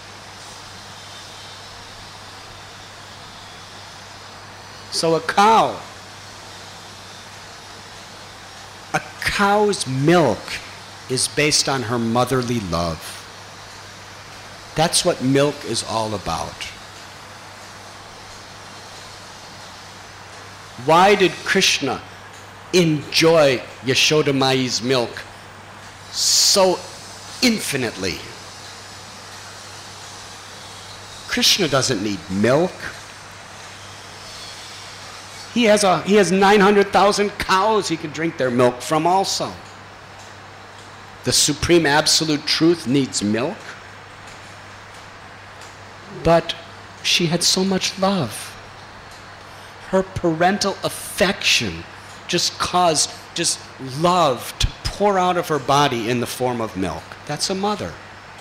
So a cow, a cow's milk is based on her motherly love. That's what milk is all about. Why did Krishna enjoy Yashoda Mai's milk so infinitely? Krishna doesn't need milk. He has, a, he has nine hundred thousand cows he can drink their milk from also. The Supreme Absolute Truth needs milk. But she had so much love. Her parental affection just caused just love to pour out of her body in the form of milk. That's a mother.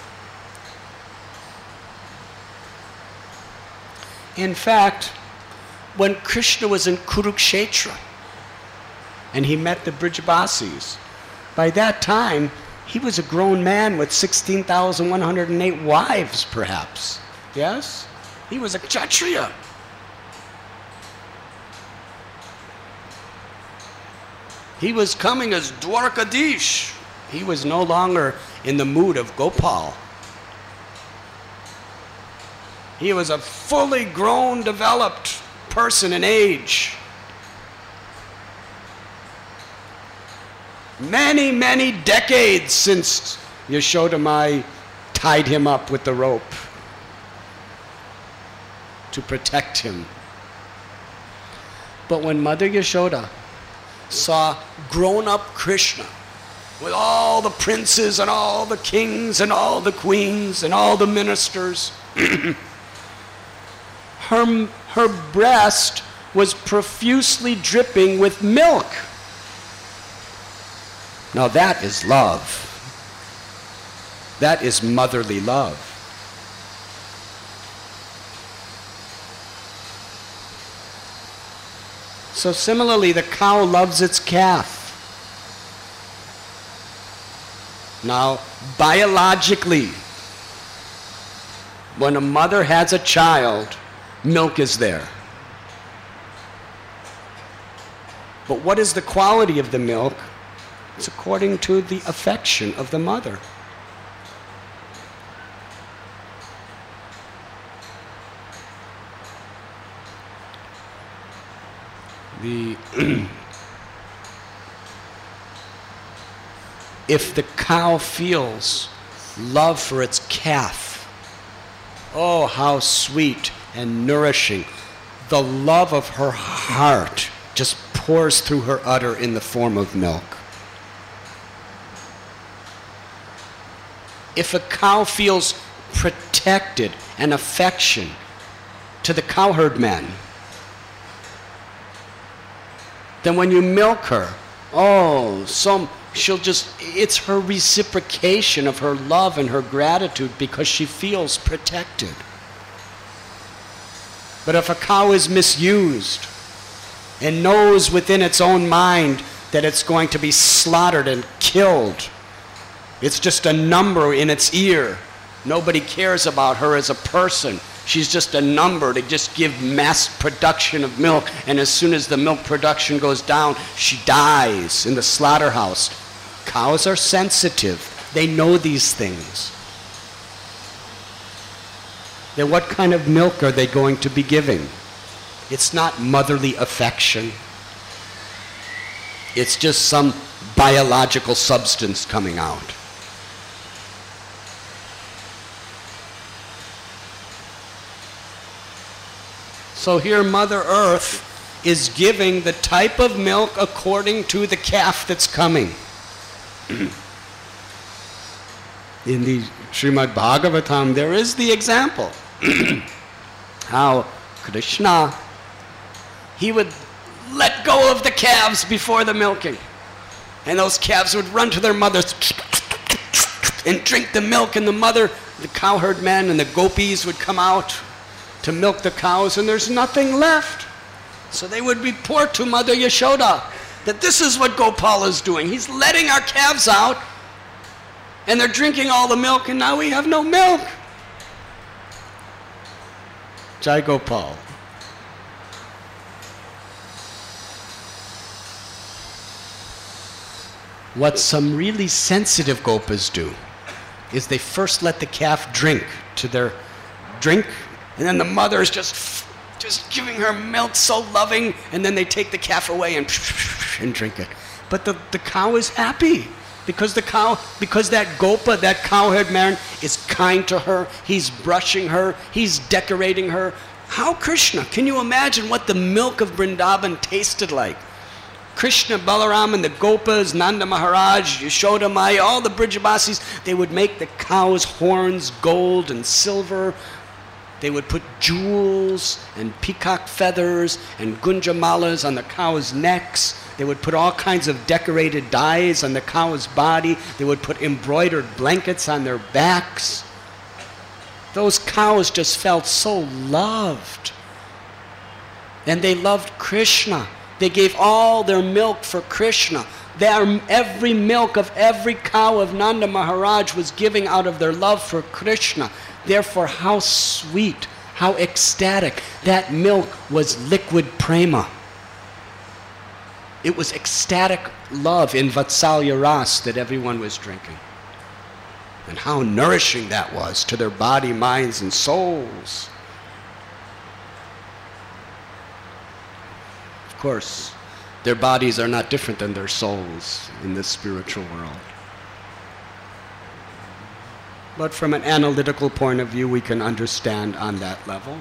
In fact, when Krishna was in Kurukshetra and he met the Brijabasis, by that time he was a grown man with sixteen thousand one hundred eight wives, perhaps. Yes? He was a Kshatriya. He was coming as Dwarkadish. He was no longer in the mood of Gopal. He was a fully grown, developed person in age. Many, many decades since Yashoda Mai tied him up with the rope to protect him. But when Mother Yashoda saw grown-up Krishna with all the princes and all the kings and all the queens and all the ministers, her, her breast was profusely dripping with milk. Now that is love. That is motherly love. So similarly, the cow loves its calf. Now, biologically, when a mother has a child, milk is there. But what is the quality of the milk? It's according to the affection of the mother. The if the cow feels love for its calf, oh, how sweet and nourishing. The love of her heart just pours through her udder in the form of milk. If a cow feels protected and affection to the cowherd man, then when you milk her, oh, some, she'll just, it's her reciprocation of her love and her gratitude because she feels protected. But if a cow is misused and knows within its own mind that it's going to be slaughtered and killed, it's just a number in its ear. Nobody cares about her as a person. She's just a number to just give mass production of milk, and as soon as the milk production goes down, she dies in the slaughterhouse. Cows are sensitive. They know these things. Then what kind of milk are they going to be giving? It's not motherly affection. It's just some biological substance coming out. So here Mother Earth is giving the type of milk according to the calf that's coming. In the Srimad Bhagavatam, there is the example how Krishna, he would let go of the calves before the milking. And those calves would run to their mothers and drink the milk, and the mother, the cowherd men and the gopis would come out to milk the cows, and there's nothing left. So they would report to Mother Yashoda, that this is what Gopal is doing. He's letting our calves out, and they're drinking all the milk, and now we have no milk. Jai Gopal. What some really sensitive Gopas do is they first let the calf drink to their drink, and then the mother is just just giving her milk so loving, and then they take the calf away and and drink it. But the, the cow is happy because the cow, because that Gopa, that cowherd man, is kind to her. He's brushing her. He's decorating her. How Krishna? Can you imagine what the milk of Vrindavan tasted like? Krishna, Balaram, and the Gopas, Nanda Maharaj, Yashoda Maya, all the Brijabasis, they would make the cow's horns gold and silver. They would put jewels and peacock feathers and gunjamalas on the cow's necks. They would put all kinds of decorated dyes on the cow's body. They would put embroidered blankets on their backs. Those cows just felt so loved. And they loved Krishna. They gave all their milk for Krishna. Their, every milk of every cow of Nanda Maharaj was giving out of their love for Krishna. Therefore, how sweet, how ecstatic. That milk was liquid prema. It was ecstatic love in Vatsalya Ras that everyone was drinking. And how nourishing that was to their body, minds, and souls. Of course, their bodies are not different than their souls in this spiritual world. But from an analytical point of view, we can understand on that level.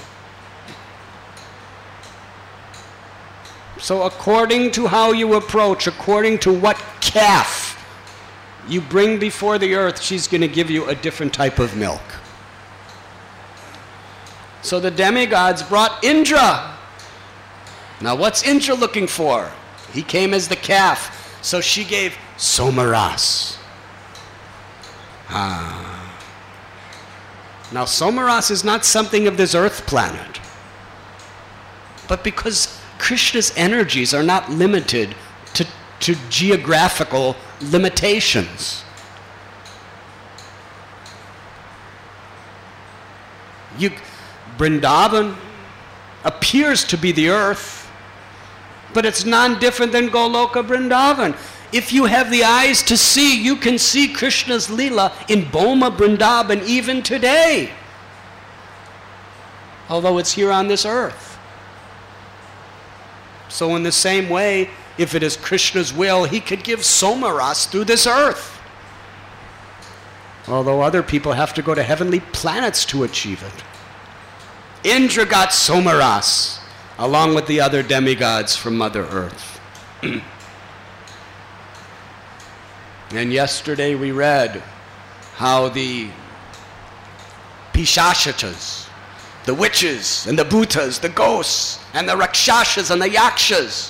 So according to how you approach, according to what calf you bring before the earth, she's going to give you a different type of milk. So the demigods brought Indra. Now what's Indra looking for? He came as the calf, so she gave Somaras. Ah. Now Somaras is not something of this earth planet. But because Krishna's energies are not limited to, to geographical limitations. You, Vrindavan appears to be the earth, but it's non-different than Goloka Vrindavan. If you have the eyes to see, you can see Krishna's Leela in Boma Vrindavan even today, although it's here on this earth. So in the same way, if it is Krishna's will, he could give Somaras through this earth, although other people have to go to heavenly planets to achieve it. Indra got Somaras along with the other demigods from Mother Earth. And yesterday we read how the Pishashatas, the witches and the Bhutas, the ghosts and the Rakshashas and the Yakshas,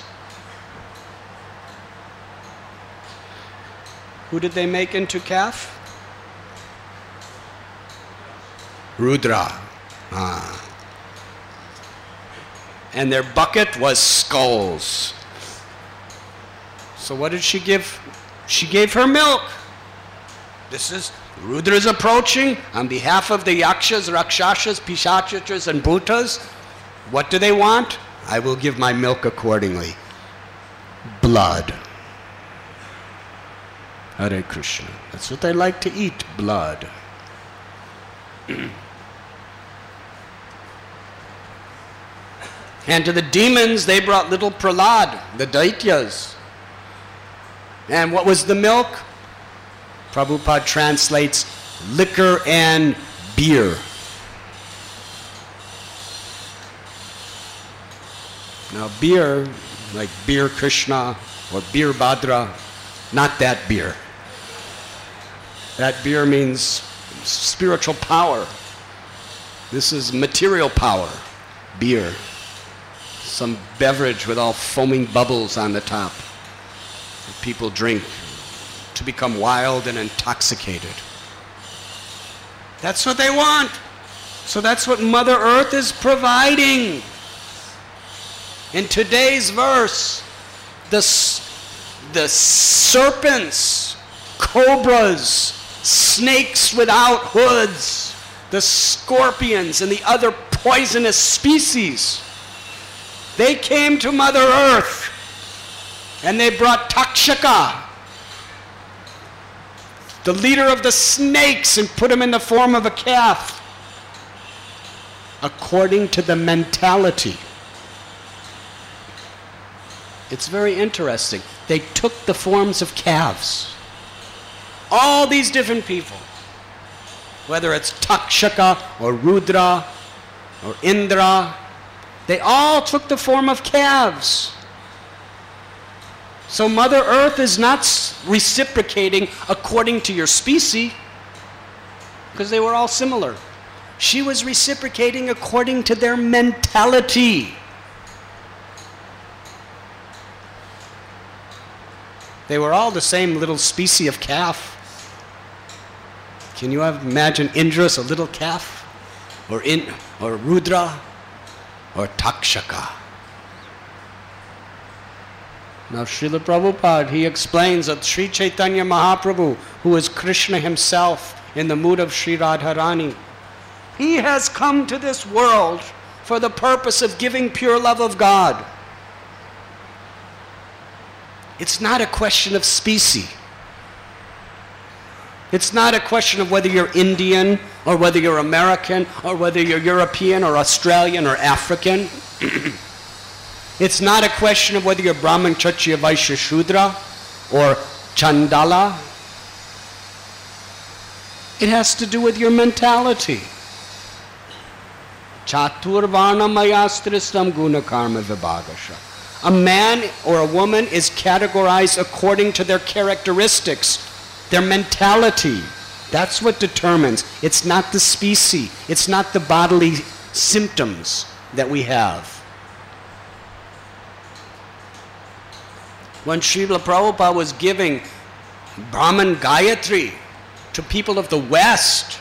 who did they make into calf? Rudra. Ah. And their bucket was skulls. So what did she give? She gave her milk. This is, Rudra is approaching on behalf of the Yakshas, Rakshashas, Pishachas, and Bhutas. What do they want? I will give my milk accordingly. Blood. Hare Krishna. That's what they like to eat, blood. And to the demons, they brought little Prahlad, the Daityas. And what was the milk? Prabhupada translates liquor and beer. Now beer, like beer Krishna or beer Bhadra, not that beer. That beer means spiritual power. This is material power, beer. Some beverage with all foaming bubbles on the top that people drink to become wild and intoxicated. That's what they want. So that's what Mother Earth is providing. In today's verse, the, the serpents, cobras, snakes without hoods, the scorpions, and the other poisonous species. They came to Mother Earth and they brought Takshaka, the leader of the snakes, and put him in the form of a calf, according to the mentality. It's very interesting. They took the forms of calves. All these different people, whether it's Takshaka or Rudra or Indra, they all took the form of calves. So Mother Earth is not reciprocating according to your species, because they were all similar. She was reciprocating according to their mentality. They were all the same little species of calf. Can you imagine Indra's a little calf? Or, in, or Rudra? Or Takshaka? Now Srila Prabhupada, he explains that Sri Chaitanya Mahaprabhu, who is Krishna himself in the mood of Sri Radharani, he has come to this world for the purpose of giving pure love of God. It's not a question of species. It's not a question of whether you're Indian or whether you're American or whether you're European or Australian or African. It's not a question of whether you're Brahman, Kshatriya, Vaishya, Shudra or Chandala. It has to do with your mentality. Chaturvarna mayastristam guna karma vibhagasha. A man or a woman is categorized according to their characteristics, their mentality. That's what determines. It's not the species. It's not the bodily symptoms that we have. When Srila Prabhupada was giving Brahman Gayatri to people of the West,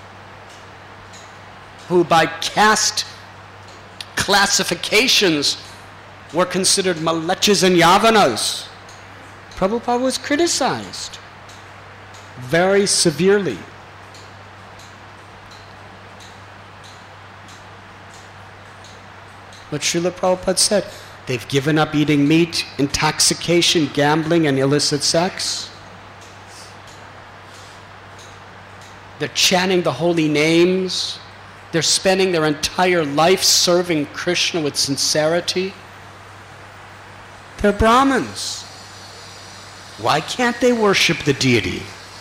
who by caste classifications were considered malachas and yavanas, Prabhupada was criticized very severely. But Srila Prabhupada said, they've given up eating meat, intoxication, gambling, and illicit sex. They're chanting the holy names. They're spending their entire life serving Krishna with sincerity. They're Brahmins. Why can't they worship the deity?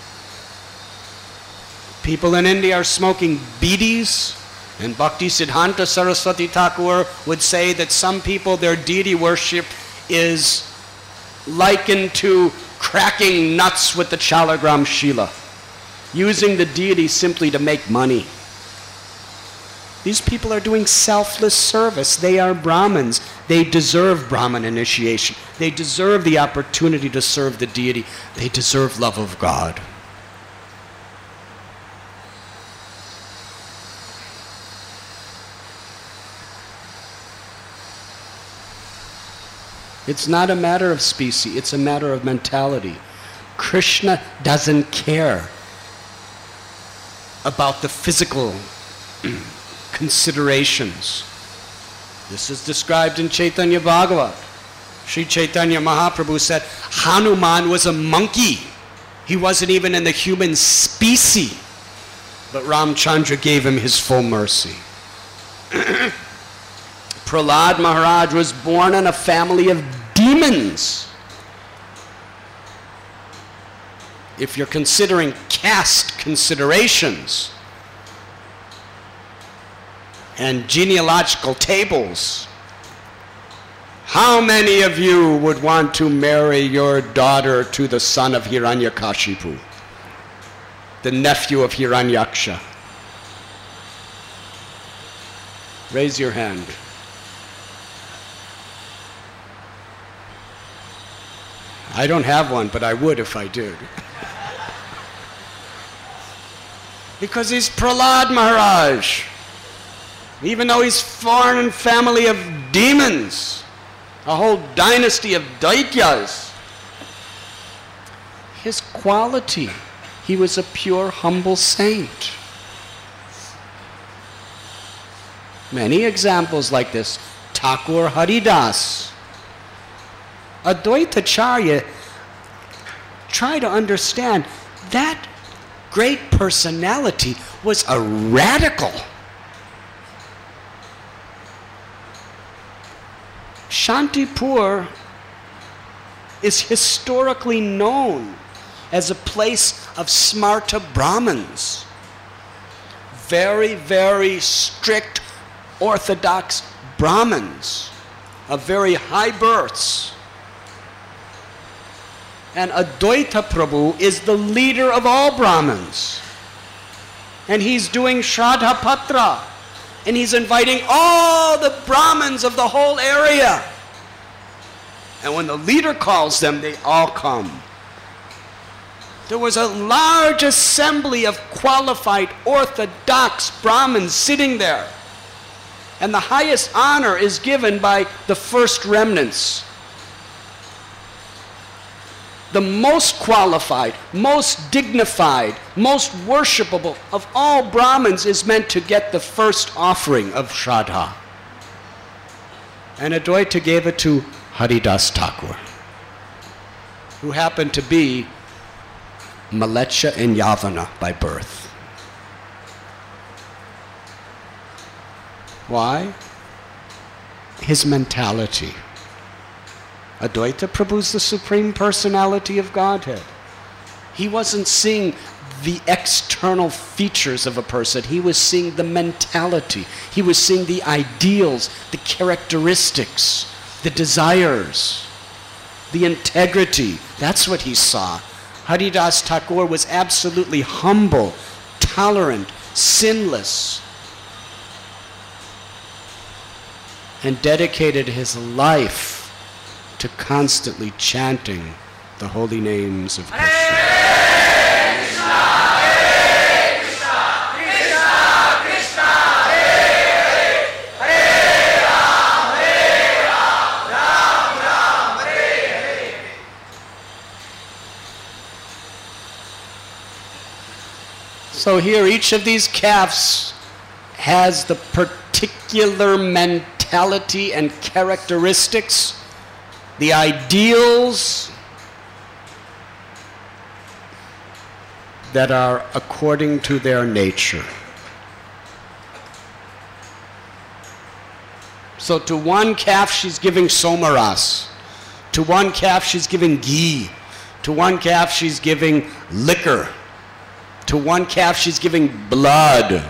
People in India are smoking bidis, and Bhakti Siddhanta Saraswati Thakur would say that some people, their deity worship is likened to cracking nuts with the Chalagram Shila, using the deity simply to make money. These people are doing selfless service. They are Brahmins. They deserve Brahman initiation. They deserve the opportunity to serve the deity. They deserve love of God. It's not a matter of species, it's a matter of mentality. Krishna doesn't care about the physical considerations. This is described in Chaitanya Bhagavat. Sri Chaitanya Mahaprabhu said, Hanuman was a monkey. He wasn't even in the human species. But Ramchandra gave him his full mercy. Prahlad Maharaj was born in a family of demons. If you're considering caste considerations and genealogical tables, how many of you would want to marry your daughter to the son of Hiranyakashipu, the nephew of Hiranyaksha? Raise your hand. I don't have one, but I would if I did. Because he's Prahlad Maharaj. Even though he's foreign family of demons, a whole dynasty of Daityas, his quality. He was a pure, humble saint. Many examples like this. Thakur Haridas. Advaitacharya tried to understand that great personality was a radical. Shantipur is historically known as a place of Smarta Brahmins. Very, very strict Orthodox Brahmins of very high births. And Advaita Prabhu is the leader of all Brahmins. And he's doing Shraddha Patra. And he's inviting all the Brahmins of the whole area. And when the leader calls them, they all come. There was a large assembly of qualified Orthodox Brahmins sitting there. And the highest honor is given by the first remnants. The most qualified, most dignified, most worshipable of all Brahmins is meant to get the first offering of Shraddha. And Advaita gave it to Haridas Thakur, who happened to be Malecha and Yavana by birth. Why? His mentality. Advaita Prabhu's the Supreme Personality of Godhead. He wasn't seeing the external features of a person. He was seeing the mentality. He was seeing the ideals, the characteristics, the desires, the integrity. That's what he saw. Haridas Thakur was absolutely humble, tolerant, sinless, and dedicated his life to constantly chanting the holy names of Krishna. Hare Krishna, Hare Krishna, Krishna Krishna, Hare Hare, Hare Ram, Hare Ram, Ram Ram, Hare Hare. So here, each of these calves has the particular mentality and characteristics, the ideals that are according to their nature. So to one calf she's giving somaras, to one calf she's giving ghee, to one calf she's giving liquor, to one calf she's giving blood,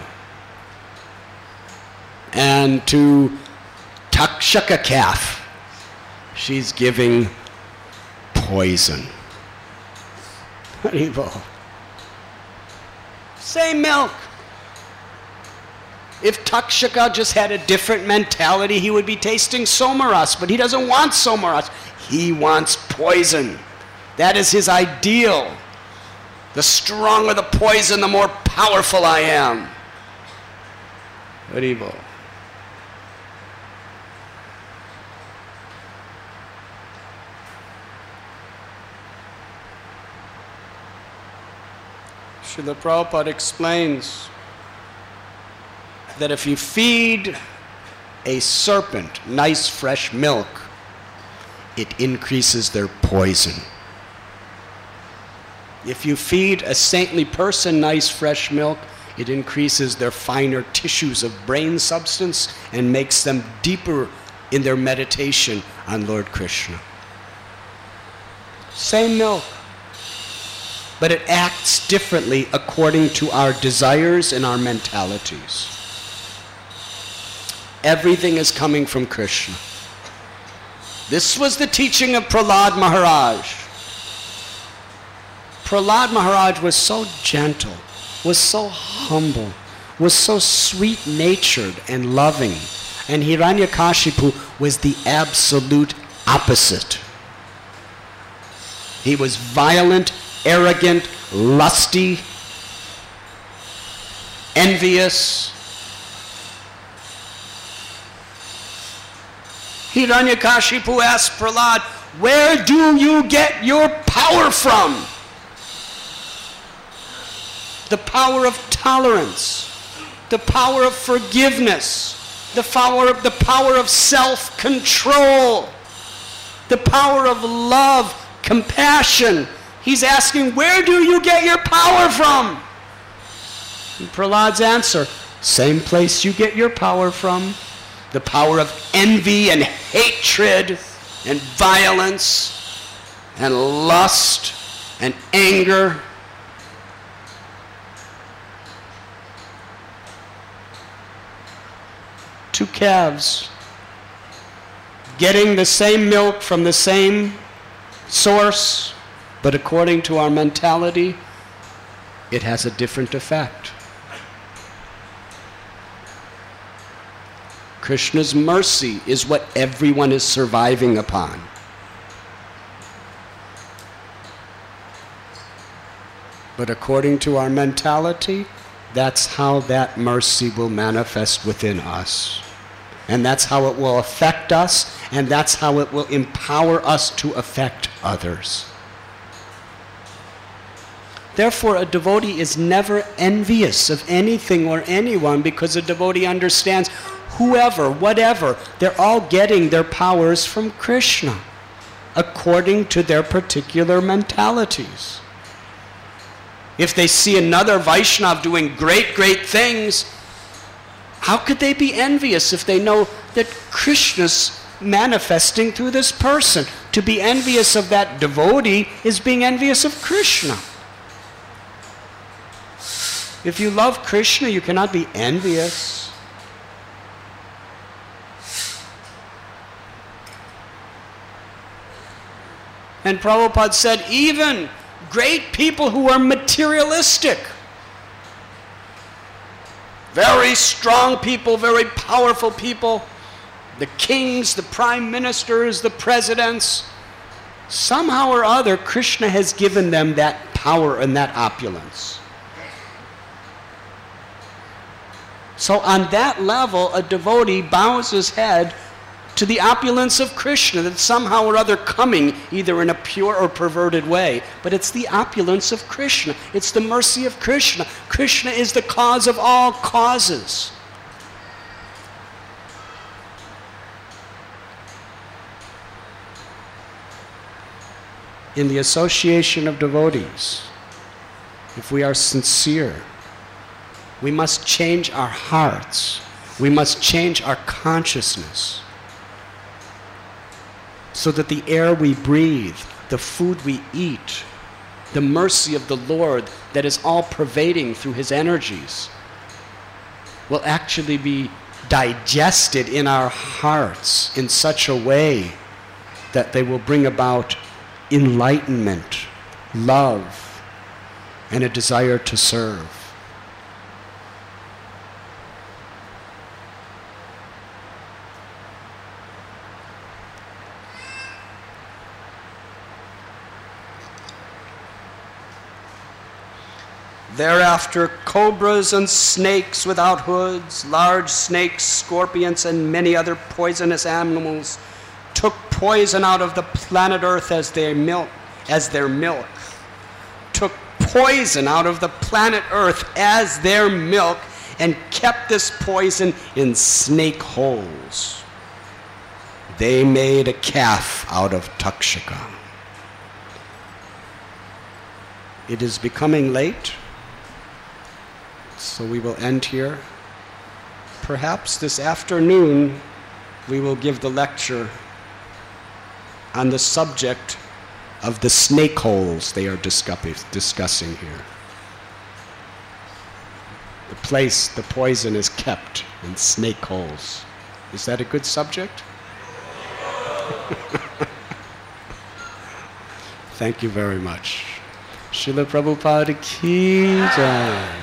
and to Takshaka calf she's giving poison. Haribol. Same milk. If Takshaka just had a different mentality, he would be tasting somaras, but he doesn't want somaras. He wants poison. That is his ideal. The stronger the poison, the more powerful I am. Haribol. Srila Prabhupada explains that if you feed a serpent nice fresh milk, it increases their poison. If you feed a saintly person nice fresh milk, it increases their finer tissues of brain substance and makes them deeper in their meditation on Lord Krishna. Same milk, but it acts differently according to our desires and our mentalities. Everything is coming from Krishna. This was the teaching of Prahlad Maharaj. Prahlad Maharaj was so gentle, was so humble, was so sweet-natured and loving, and Hiranyakashipu was the absolute opposite. He was violent, arrogant, lusty, envious. Hiranyakashipu asked Prahlad, "Where do you get your power from?" the power of tolerance, the power of forgiveness, the power of, the power of self-control, the power of love, compassion. He's asking, where do you get your power from? And Prahlad's answer, same place you get your power from. The power of envy and hatred and violence and lust and anger. Two calves getting the same milk from the same source, but according to our mentality, it has a different effect. Krishna's mercy is what everyone is surviving upon. But according to our mentality, that's how that mercy will manifest within us. And that's how it will affect us, and that's how it will empower us to affect others. Therefore, a devotee is never envious of anything or anyone, because a devotee understands whoever, whatever, they're all getting their powers from Krishna according to their particular mentalities. If they see another Vaishnav doing great, great things, how could they be envious if they know that Krishna's manifesting through this person? To be envious of that devotee is being envious of Krishna. If you love Krishna, you cannot be envious. And Prabhupada said, even great people who are materialistic, very strong people, very powerful people, the kings, the prime ministers, the presidents, somehow or other, Krishna has given them that power and that opulence. So on that level, a devotee bows his head to the opulence of Krishna that's somehow or other coming, either in a pure or perverted way. But it's the opulence of Krishna. It's the mercy of Krishna. Krishna is the cause of all causes. In the association of devotees, if we are sincere, we must change our hearts. We must change our consciousness, so that the air we breathe, the food we eat, the mercy of the Lord that is all pervading through his energies will actually be digested in our hearts in such a way that they will bring about enlightenment, love, and a desire to serve. Thereafter, cobras and snakes without hoods, large snakes, scorpions, and many other poisonous animals took poison out of the planet Earth as their milk, as their milk. Took poison out of the planet Earth as their milk and kept this poison in snake holes. They made a calf out of Takshaka. It is becoming late, so we will end here. Perhaps this afternoon we will give the lecture on the subject of the snake holes they are discuss- discussing here. The place the poison is kept in snake holes. Is that a good subject? Thank you very much. Srila Prabhupada ki jai.